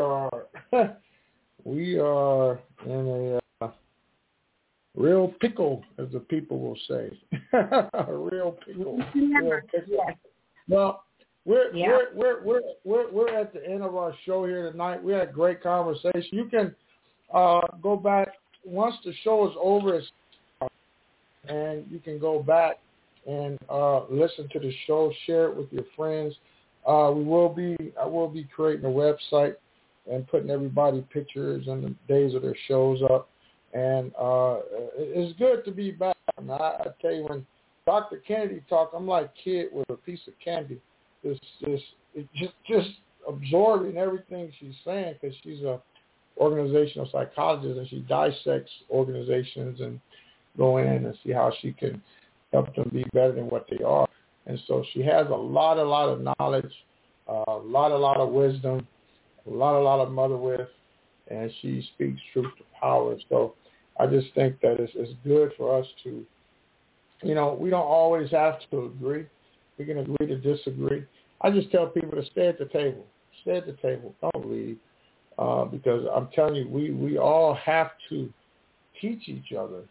are in a real pickle, as the people will say. A real pickle. Real pickle. Well, we're at the end of our show here tonight. We had a great conversation. You can go back once the show is over, and you can go back and listen to the show, share it with your friends. I will be creating a website and putting everybody pictures and the days of their shows up. And it's good to be back. I tell you, when Dr. Kennedy talked, I'm like a kid with a piece of candy, just absorbing everything she's saying, because she's a organizational psychologist and she dissects organizations and go in and see how she can help them be better than what they are. And so she has a lot of knowledge, a lot of wisdom, a lot of mother with, and she speaks truth to power. So I just think that it's good for us to, we don't always have to agree. We can agree to disagree. I just tell people to stay at the table. Stay at the table. Don't leave. Because I'm telling you, we all have to teach each other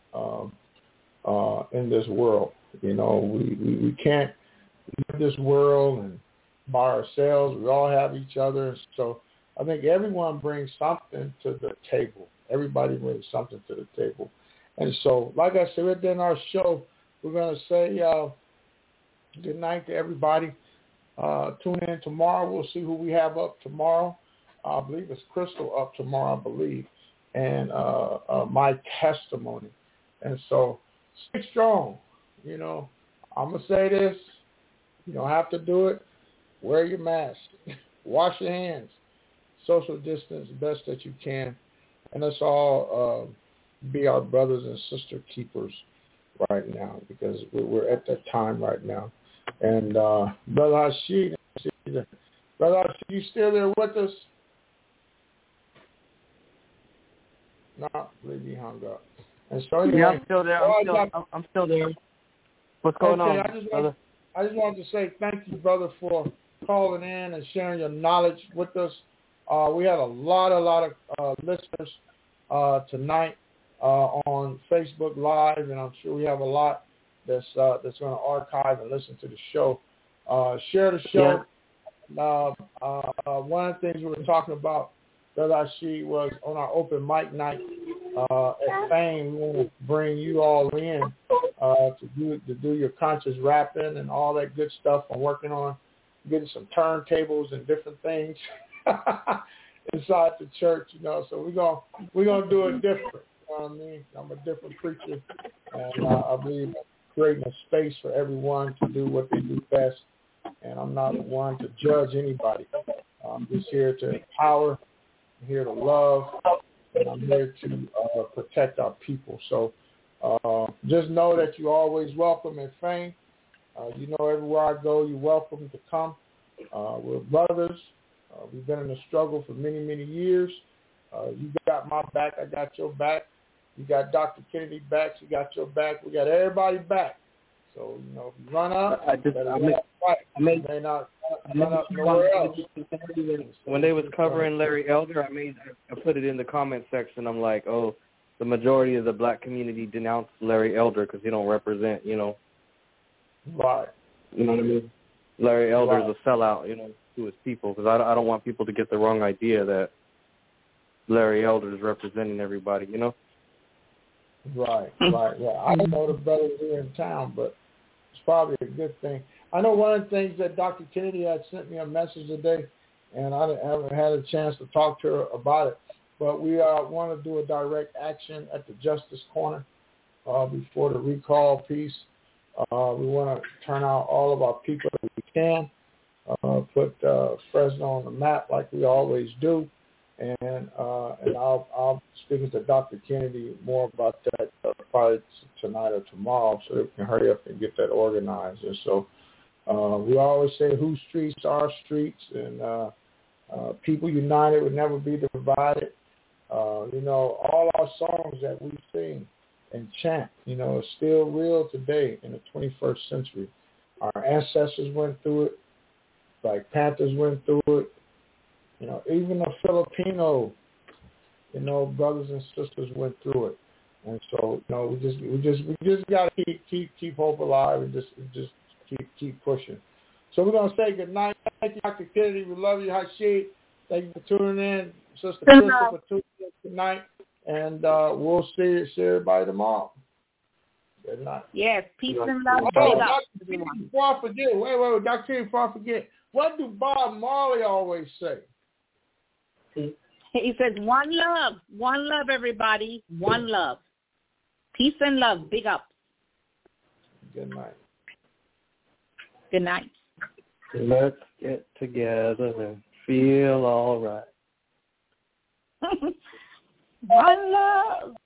in this world. We can't live this world and by ourselves. We all have each other. So I think everyone brings something to the table. Everybody brings something to the table. And so, like I said, within our show, we're going to say good night to everybody. Tune in tomorrow. We'll see who we have up tomorrow. I believe it's Crystal up tomorrow, I believe, and my testimony. And so stay strong. I'm going to say this. You don't have to do it. Wear your mask. Wash your hands. Social distance the best that you can. And let's all be our brothers and sister keepers right now, because we're at that time right now. And Brother Hashid, you still there with us? No, I believe he hung up. And so anyway, yeah, I'm still there. I'm still there. What's going on, brother? I just wanted to say thank you, brother, for calling in and sharing your knowledge with us. We had a lot of listeners tonight on Facebook Live, and I'm sure we have a lot that's going to archive and listen to the show. Share the show. Yeah. One of the things we were talking about, Brother Rashid, was on our open mic night at Fame. We want to bring you all in to do your conscious rapping and all that good stuff. I'm working on getting some turntables and different things inside the church, So we're gonna do it different. You know what I mean? I'm a different preacher, and I believe in creating a space for everyone to do what they do best. And I'm not one to judge anybody. I'm just here to empower. I'm here to love, and I'm here to protect our people. So just know that you're always welcome at Fame. You know, everywhere I go, you're welcome to come. We're brothers. We've been in the struggle for many, many years. You got my back. I got your back. You got Dr. Kennedy back. She got your back. We got everybody back. So, you know, if you run up, you may not run up nowhere else. When they was covering Larry Elder, I put it in the comment section. I'm like, oh, the majority of the black community denounced Larry Elder because he don't represent, you know. Right. You know what I mean? Larry Elder is a sellout, you know, to his people, because I don't want people to get the wrong idea that Larry Elder is representing everybody, you know? Right. Yeah, I don't know the brothers here in town, but it's probably a good thing. I know one of the things that Dr. Kennedy had sent me a message today, and I haven't had a chance to talk to her about it, but we want to do a direct action at the Justice Corner before the recall piece. We want to turn out all of our people that we can, put Fresno on the map like we always do, and I'll speaking to Dr. Kennedy more about that probably tonight or tomorrow, so that we can hurry up and get that organized. And so we always say, whose streets are streets, and people united would never be divided. You know, all our songs that we sing and chant, you know, is still real today in the 21st century. Our ancestors went through it. Black Panthers went through it. You know, even the Filipino, you know, brothers and sisters went through it. And so, you know, we just got to keep hope alive and just keep pushing. So we're gonna say good night. Thank you, Dr. Kennedy. We love you, Hashid. Thank you for tuning in, Sister Crystal, for tuning in tonight. And we'll see everybody tomorrow. Good night. Yes, peace and love. Before I forget, wait, Dr. Kennedy, before I forget, what do Bob Marley always say? He says, one love, everybody, one love. Peace and love, big up. Good night. Good night. Let's get together and feel all right. One love.